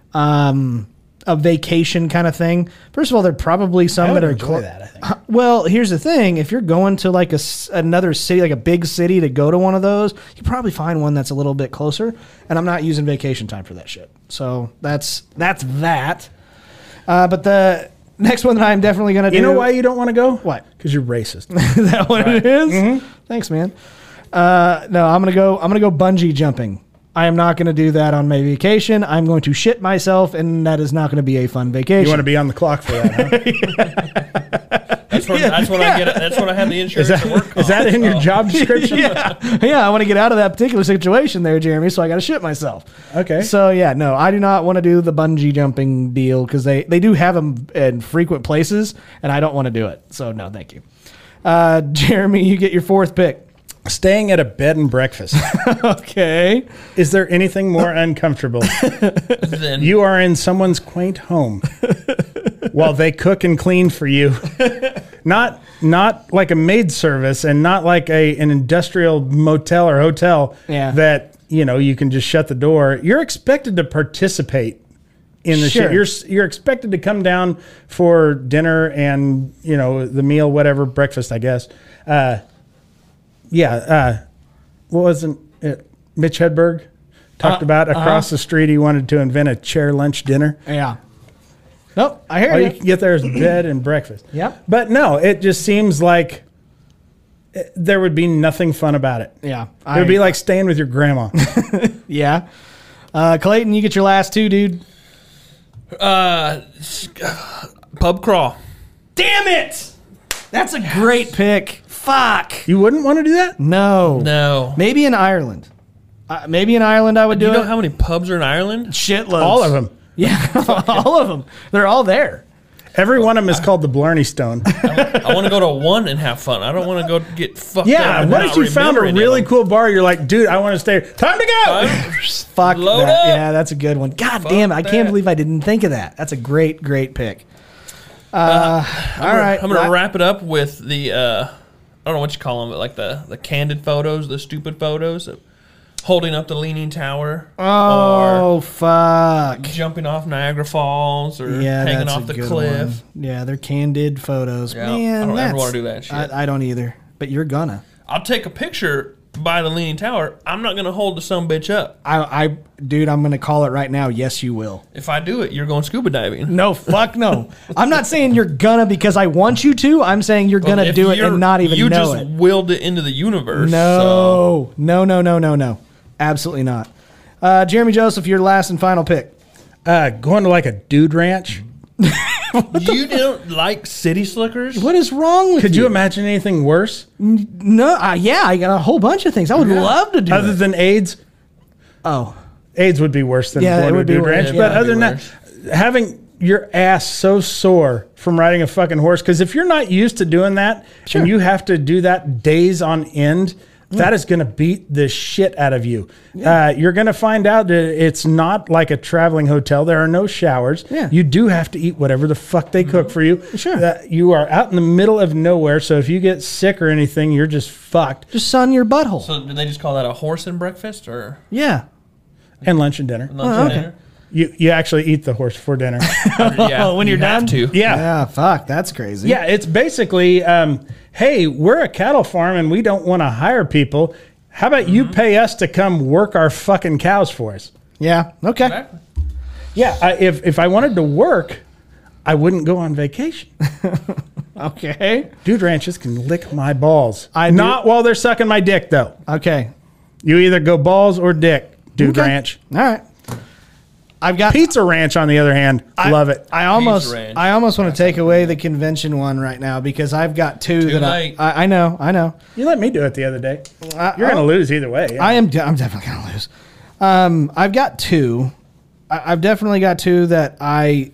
vacation kind of thing. First of all, there are probably some that are enjoy that, I think. Well, here's the thing: if you're going to like another city, like a big city, to go to one of those, you probably find one that's a little bit closer. And I'm not using vacation time for that shit. So that's that. But the next one that I'm definitely going to do. You know why you don't want to go? What? Because you're racist. Is that what it is? Mm-hmm. Thanks, man. No, I'm gonna go bungee jumping. I am not going to do that on my vacation. I'm going to shit myself, and that is not going to be a fun vacation. You want to be on the clock for that, huh? That's what I get. That's what I have the insurance to work on. Is that in your job description? Yeah, I want to get out of that particular situation there, Jeremy, so I got to shit myself. Okay. So, yeah, no, I do not want to do the bungee jumping deal because they do have them in frequent places, and I don't want to do it. So, no, thank you. Jeremy, you get your fourth pick. Staying at a bed and breakfast. Okay. Is there anything more uncomfortable than you are in someone's quaint home while they cook and clean for you? Not like a maid service and not like an industrial motel or hotel that, you can just shut the door. You're expected to participate in the shit. You're expected to come down for dinner and, the meal, whatever, breakfast, I guess. What wasn't it? Mitch Hedberg talked about across the street. He wanted to invent a chair lunch dinner. Yeah. Nope, I hear All you. you can get there is bed and breakfast. Yep. But no, it just seems like there would be nothing fun about it. Yeah. It would be like staying with your grandma. Yeah. Clayton, you get your last two, dude. Pub crawl. Damn it! That's a great pick. Fuck. You wouldn't want to do that? No. Maybe in Ireland. I would do it. You know how many pubs are in Ireland? Shitloads. All of them. Yeah, all of them. They're all there. Every one of them is called the Blarney Stone. I want to go to one and have fun. I don't want to go get fucked up. Yeah, and what not if you found a remember really cool bar? You're like, dude, I want to stay. Time to go. Fuck Load that. up. Yeah, that's a good one. God damn it. I can't believe I didn't think of that. That's a great pick. All right. I'm going to wrap it up with the don't know what you call them, but like the candid photos, the stupid photos of holding up the Leaning Tower. Oh, fuck. Jumping off Niagara Falls or Yeah, hanging that's off a the good cliff. one. Yeah, they're candid photos. Yeah, Man, I don't ever that's- want to do that shit. I don't either, but you're gonna. I'll take a picture by the Leaning Tower. I'm not going to hold the sumbitch up. Dude, I'm gonna call it right now. Yes, you will. If I do it, you're going scuba diving. No, fuck no. I'm not saying you're gonna because I want you to. I'm saying you're gonna If do it and not even you know just it. willed it into the universe. No, no. Absolutely not. Jeremy Joseph, your last and final pick. Going to like a dude ranch. You don't like city slickers? What is wrong with Could you imagine anything worse No, yeah, I got a whole bunch of things. I would love to do other it. than AIDS? Oh, AIDS would be worse than Yeah, going it to a would be dude worse. ranch. Yeah, But it'd other be than that, having your ass so sore from riding a fucking horse, because if you're not used to doing that and you have to do that days on end, that is going to beat the shit out of you. You're going to find out that it's not like a traveling hotel. There are no showers. Yeah. You do have to eat whatever the fuck they cook for you. Sure. You are out in the middle of nowhere, so if you get sick or anything, you're just fucked. just sun your butthole. So do they just call that a horse and breakfast or Yeah. And lunch and dinner. lunch and okay. dinner? You actually eat the horse for dinner. Yeah, when you're you have done? to. Yeah, fuck, that's crazy. Yeah, it's basically, hey, we're a cattle farm and we don't want to hire people. How about you pay us to come work our fucking cows for us? Yeah. Okay. Exactly. Yeah, if I wanted to work, I wouldn't go on vacation. Okay. Dude ranches can lick my balls. I do- Not while they're sucking my dick, though. Okay. You either go balls or dick, dude Okay. ranch. All right. I've got Pizza ranch, on the other hand, love it. I almost ranch. want to take away the convention one right now because I've got two that late. I know. You let me do it the other day. I- You're going to lose either way. Yeah. I'm definitely gonna lose. I've got two. I've definitely got two that I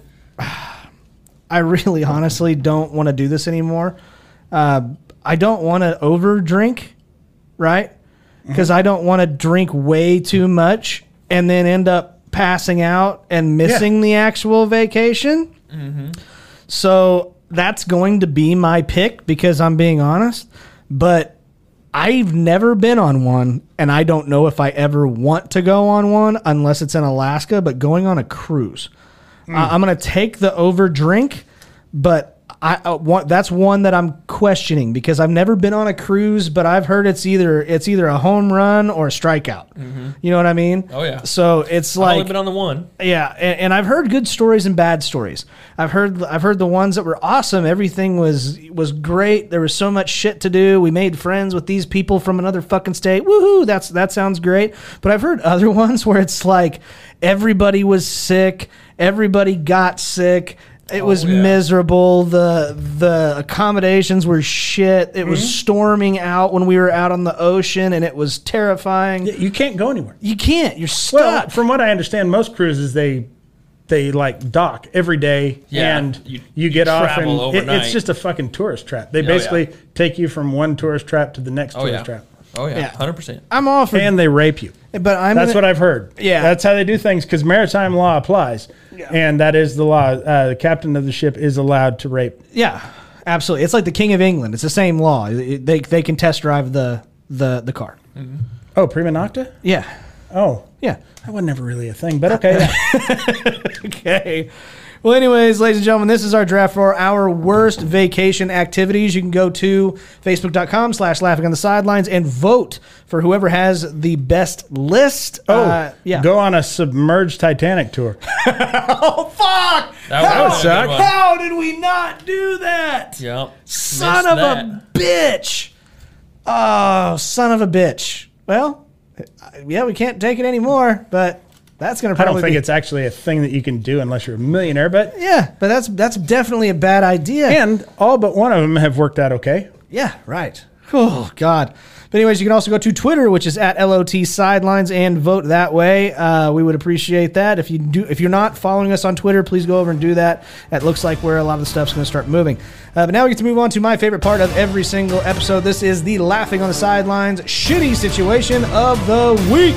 really honestly don't want to do this anymore. I don't want to over drink, right? Because I don't want to drink way too much and then end up passing out and missing the actual vacation. So that's going to be my pick because I'm being honest. But I've never been on one, and I don't know if I ever want to go on one unless it's in Alaska, but going on a cruise. I'm going to take the over drink, but that's one that I'm questioning because I've never been on a cruise, but I've heard it's either a home run or a strikeout. You know what I mean? Oh, yeah. So it's I've like only been on the one. yeah, and I've heard good stories and bad stories. I've heard the ones that were awesome. Everything was great. There was so much shit to do. We made friends with these people from another fucking state. Woohoo! That sounds great. But I've heard other ones where it's like everybody was sick, everybody got sick. It was miserable. The accommodations were shit. It was storming out when we were out on the ocean, and it was terrifying. You can't go anywhere. You can't. You're Well, stuck. from what I understand, most cruises, they like dock every day, Yeah, and you you get off, and travel overnight. it's just a fucking tourist trap. They basically take you from one tourist trap to the next Oh, tourist yeah. trap, Oh, yeah. Yeah. 100%. I'm all for, and they rape you. but That's what I've heard. Yeah. That's how they do things because maritime law applies, and that is the law. The captain of the ship is allowed to rape. Yeah, absolutely. It's like the King of England. It's the same law. They can test drive the car. Oh, prima nocta? Yeah, Oh, yeah. that was never really a thing, but okay. Yeah. Okay. Well, anyways, ladies and gentlemen, this is our draft for our worst vacation activities. You can go to facebook.com/laughing on the sidelines and vote for whoever has the best list. Yeah. Go on a submerged Titanic tour. Oh, fuck! That would suck. How did we not do that? Yep. Son Missed of that. a bitch. Oh, son of a bitch. Well, yeah, we can't take it anymore, but that's going to I probably don't think be, it's actually a thing that you can do unless you're a millionaire, but yeah, but that's definitely a bad idea. and all but one of them have worked out okay. Yeah, right. Oh, God. But anyways, you can also go to Twitter, which is at LOT Sidelines, and vote that way. We would appreciate that. If you're not following us on Twitter, please go over and do that. It looks like where a lot of the stuff's going to start moving. But now we get to move on to my favorite part of every single episode. This is the Laughing on the Sidelines shitty situation of the week.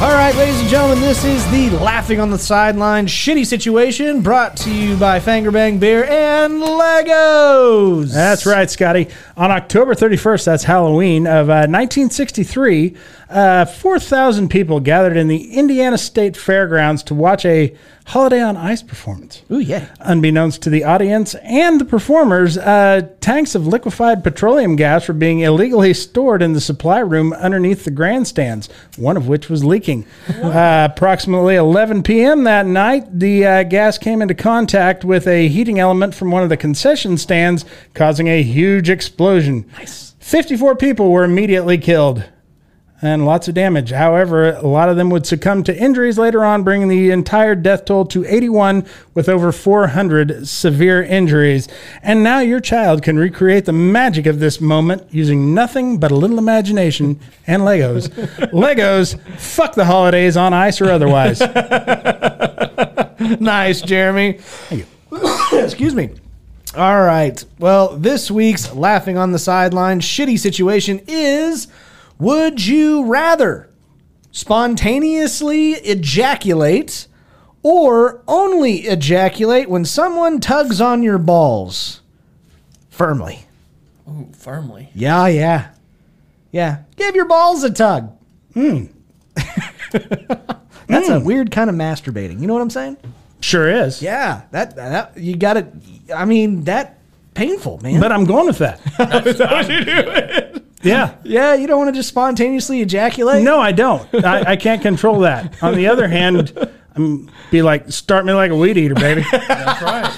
All right, ladies and gentlemen, this is the Laughing on the Sideline Shitty Situation, brought to you by Fangerbang Beer and Legos. That's right, Scotty. On October 31st, that's Halloween of 1963, 4,000 people gathered in the Indiana State Fairgrounds to watch a Holiday on Ice performance. Ooh, yeah. Unbeknownst to the audience and the performers, tanks of liquefied petroleum gas were being illegally stored in the supply room underneath the grandstands, one of which was leaking. Approximately 11 p.m. that night, the gas came into contact with a heating element from one of the concession stands, causing a huge explosion. Nice. 54 people were immediately killed. And lots of damage. However, a lot of them would succumb to injuries later on, bringing the entire death toll to 81 with over 400 severe injuries. And now your child can recreate the magic of this moment using nothing but a little imagination and Legos. Legos, fuck the holidays on ice or otherwise. Nice, Jeremy. Thank you. Excuse me. All right. Well, this week's Laughing on the Sideline Shitty Situation is... Would you rather spontaneously ejaculate or only ejaculate when someone tugs on your balls? Firmly. Ooh, firmly. Yeah. Give your balls a tug. That's a weird kind of masturbating. You know what I'm saying? Sure is. Yeah. That you got it. I mean, that painful, man. But I'm going with that. Is that what you do? Yeah. Yeah, you don't want to just spontaneously ejaculate? No, I don't. I can't control that. On the other hand, I'm be like, start me like a weed eater, baby. That's right.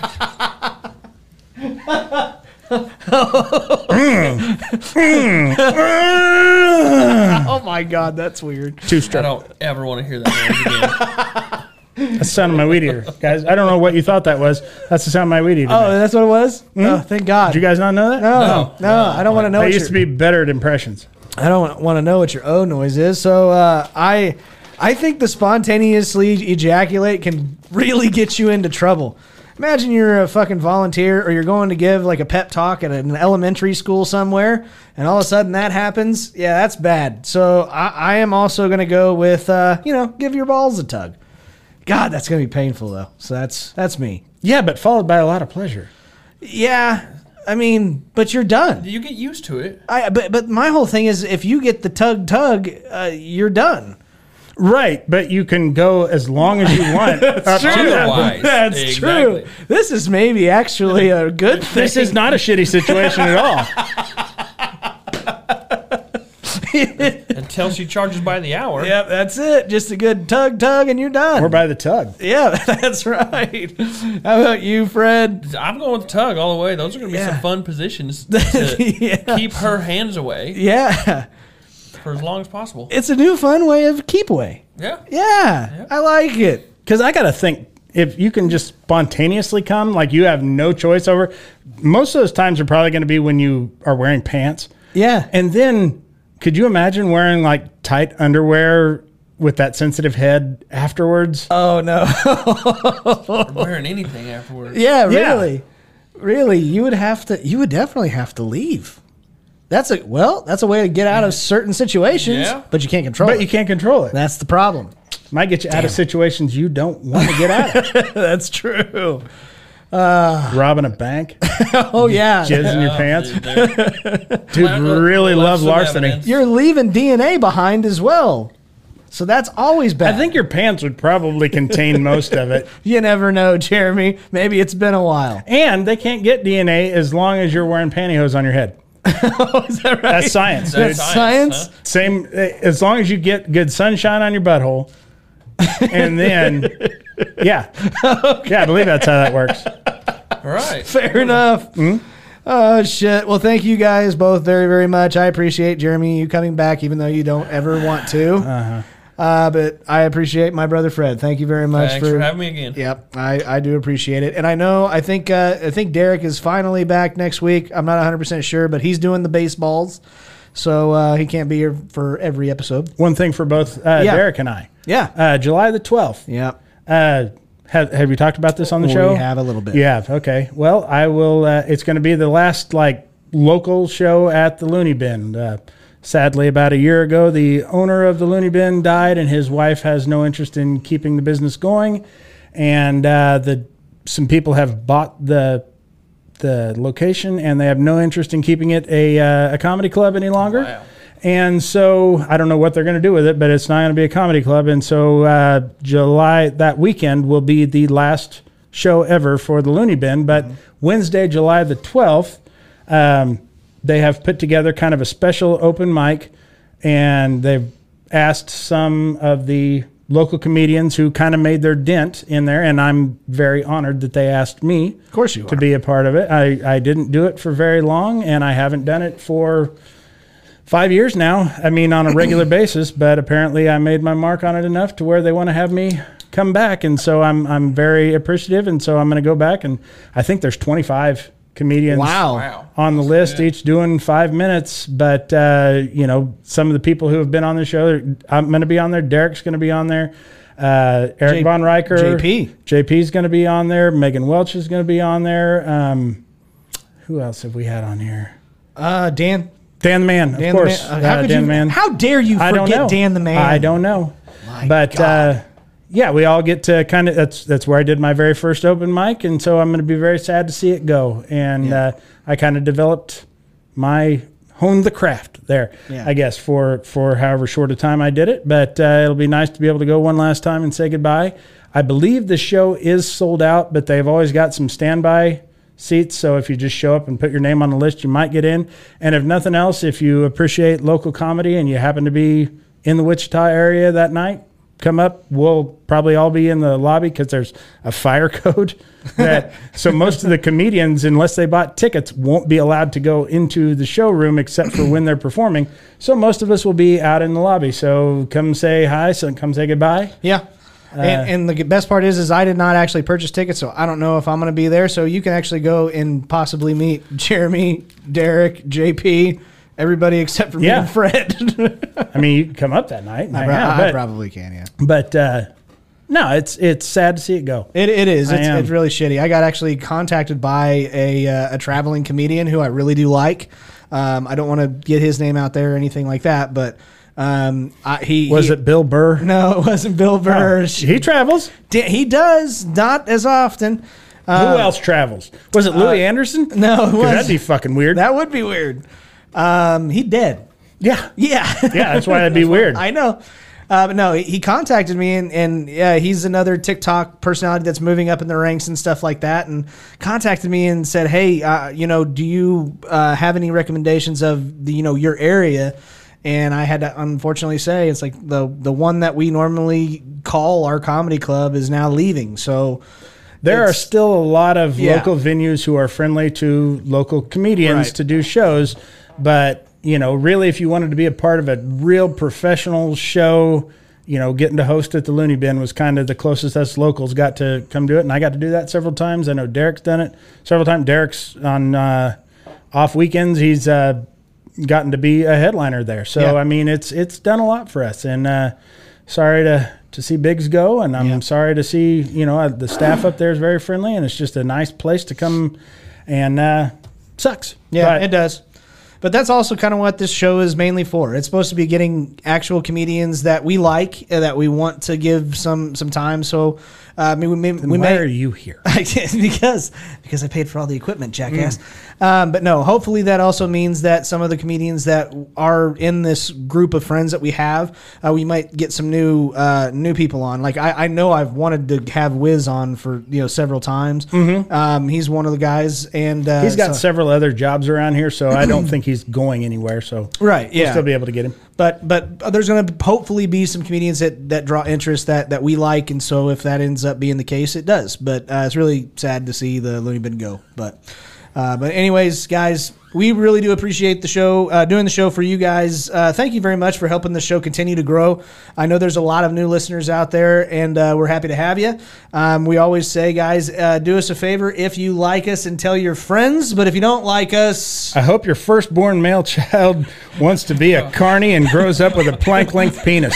Oh my God, that's weird. Too strong. I don't ever want to hear that noise again. That's the sound of my weed eater. Guys, I don't know what you thought that was. That's the sound of my weed eater. Oh, that's what it was? Oh, thank God. Did you guys not know that? No, I don't want to know. I used to be better at impressions. I don't want to know what your O noise is. So I think the spontaneously ejaculate can really get you into trouble. Imagine you're a fucking volunteer or you're going to give like a pep talk at an elementary school somewhere and all of a sudden that happens. Yeah, that's bad. So I am also going to go with, give your balls a tug. God, that's going to be painful though. So that's me. Yeah, but followed by a lot of pleasure. Yeah. I mean, but you're done. You get used to it. But my whole thing is if you get the tug, you're done. Right, but you can go as long as you want. That's true. Otherwise. That's Exactly. true. This is maybe actually a good thing. This is not a shitty situation at all. Until she charges by the hour. Yep, that's it. Just a good tug, and you're done. Or by the tug. Yeah, that's right. How about you, Fred? I'm going with tug all the way. Those are going to be some fun positions to keep her hands away Yeah. for as long as possible. It's a new fun way of keep away. Yeah. Yeah, I like it. Because I got to think, if you can just spontaneously come, like you have no choice over, most of those times are probably going to be when you are wearing pants. Yeah. And then, could you imagine wearing like tight underwear with that sensitive head afterwards? Oh, no. Or wearing anything afterwards. Yeah, really. Really, you would definitely have to leave. That's a way to get out of certain situations, but you can't control it. But you can't control it. That's the problem. Might get you out of situations you don't want to get out of. That's true. Robbing a bank. Oh, yeah. Jizz in your pants. Dude, really love larceny. Evidence. You're leaving DNA behind as well. So that's always bad. I think your pants would probably contain most of it. You never know, Jeremy. Maybe it's been a while. And they can't get DNA as long as you're wearing pantyhose on your head. Oh, is that right? That's science. That's science? Huh? Same, as long as you get good sunshine on your butthole. And then, yeah. Yeah, I believe that's how that works. All right. Fair enough. Oh, shit. Well, thank you guys both very, very much. I appreciate, Jeremy, you coming back, even though you don't ever want to. But I appreciate my brother Fred. Thank you very much Thanks for having me again. Yep, I do appreciate it. And I think Derek is finally back next week. I'm not 100% sure, but he's doing the baseballs. So he can't be here for every episode. One thing for both Derek and I. Yeah. July the 12th. Yeah. Have you talked about this on the show? We have a little bit. You have. Okay. Well, I will. It's going to be the last local show at the Looney Bin. Sadly, about a year ago, the owner of the Looney Bin died, and his wife has no interest in keeping the business going. And some people have bought the location, and they have no interest in keeping it a comedy club any longer. Wow. And so I don't know what they're going to do with it, but it's not going to be a comedy club. And so July, that weekend, will be the last show ever for the Looney Bin. But Wednesday, July the 12th, they have put together kind of a special open mic, and they've asked some of the local comedians who kind of made their dent in there, and I'm very honored that they asked me Of course you to are. be a part of it. I didn't do it for very long, and I haven't done it for 5 years now. I mean, on a regular basis, but apparently I made my mark on it enough to where they want to have me come back, and so I'm very appreciative, and so I'm going to go back, and I think there's 25 comedians Wow. on the list, each doing 5 minutes. But, some of the people who have been on the show, I'm going to be on there. Derek's going to be on there. Eric Von Riker. JP's going to be on there. Megan Welch is going to be on there. Who else have we had on here? Dan Dan the Man, of course. How dare you I don't know. forget Dan the Man? I don't know. My God. Yeah, we all get to kind of, that's where I did my very first open mic, and so I'm going to be very sad to see it go. And I kind of honed the craft there, I guess, for however short a time I did it. But it'll be nice to be able to go one last time and say goodbye. I believe the show is sold out, but they've always got some standby seats, so if you just show up and put your name on the list, you might get in. And if nothing else, if you appreciate local comedy and you happen to be in the Wichita area that night, come up. We'll probably all be in the lobby because there's a fire code so most of the comedians, unless they bought tickets, won't be allowed to go into the showroom except for when they're performing. So most of us will be out in the lobby. So come say hi, come say goodbye. Yeah. And the best part is I did not actually purchase tickets, so I don't know if I'm going to be there. So you can actually go and possibly meet Jeremy, Derek, JP, everybody except for me and Fred. I mean, you can come up that night. And I probably can, yeah. But no, it's sad to see it go. It is. It's really shitty. I got actually contacted by a traveling comedian who I really do like. I don't want to get his name out there or anything like that, but was it Bill Burr? No, it wasn't Bill Burr. Oh, he travels. He does, not as often. Who else travels? Was it Louis Anderson? No, that'd be fucking weird. That would be weird. He dead. Yeah. Yeah. Yeah, that's why that'd be weird. I know. But no, he contacted me, and he's another TikTok personality that's moving up in the ranks and stuff like that, and contacted me and said, hey, do you have any recommendations of your area? And I had to unfortunately say it's like the one that we normally call our comedy club is now leaving. So there are still a lot of local venues who are friendly to local comedians to do shows. But, really, if you wanted to be a part of a real professional show, getting to host at the Looney Bin was kind of the closest us locals got to come do it. And I got to do that several times. I know Derek's done it several times. Derek's on off weekends. He's gotten to be a headliner there. So, I mean, it's done a lot for us. And sorry to see Biggs go. And I'm sorry to see, the staff up there is very friendly. And it's just a nice place to come, and sucks. Yeah, it does. But that's also kind of what this show is mainly for. It's supposed to be getting actual comedians that we like, that we want to give some time. So, why are you here? because I paid for all the equipment, jackass. But no, hopefully that also means that some of the comedians that are in this group of friends that we have, we might get some new people on. Like I know I've wanted to have Wiz on for several times. Mm-hmm. He's one of the guys, and he's got several other jobs around here, so I don't think he's going anywhere. So we'll still be able to get him. But there's going to hopefully be some comedians that draw interest that we like, and so if that ends up being the case, it does. But it's really sad to see the Looney Bin go. But anyways, guys, we really do appreciate the show, doing the show for you guys. Thank you very much for helping the show continue to grow. I know there's a lot of new listeners out there, and we're happy to have you. We always say, guys, do us a favor if you like us and tell your friends. But if you don't like us, I hope your firstborn male child wants to be a carny and grows up with a plank-length penis.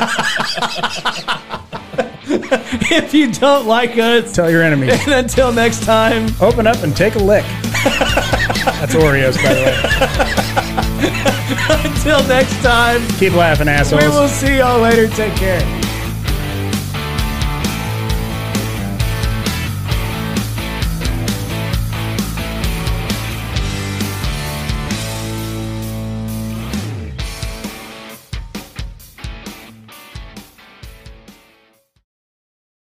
If you don't like us, tell your enemies. And until next time, open up and take a lick. That's Oreos, by the way. Until next time, keep laughing, assholes. We will see y'all later. Take care.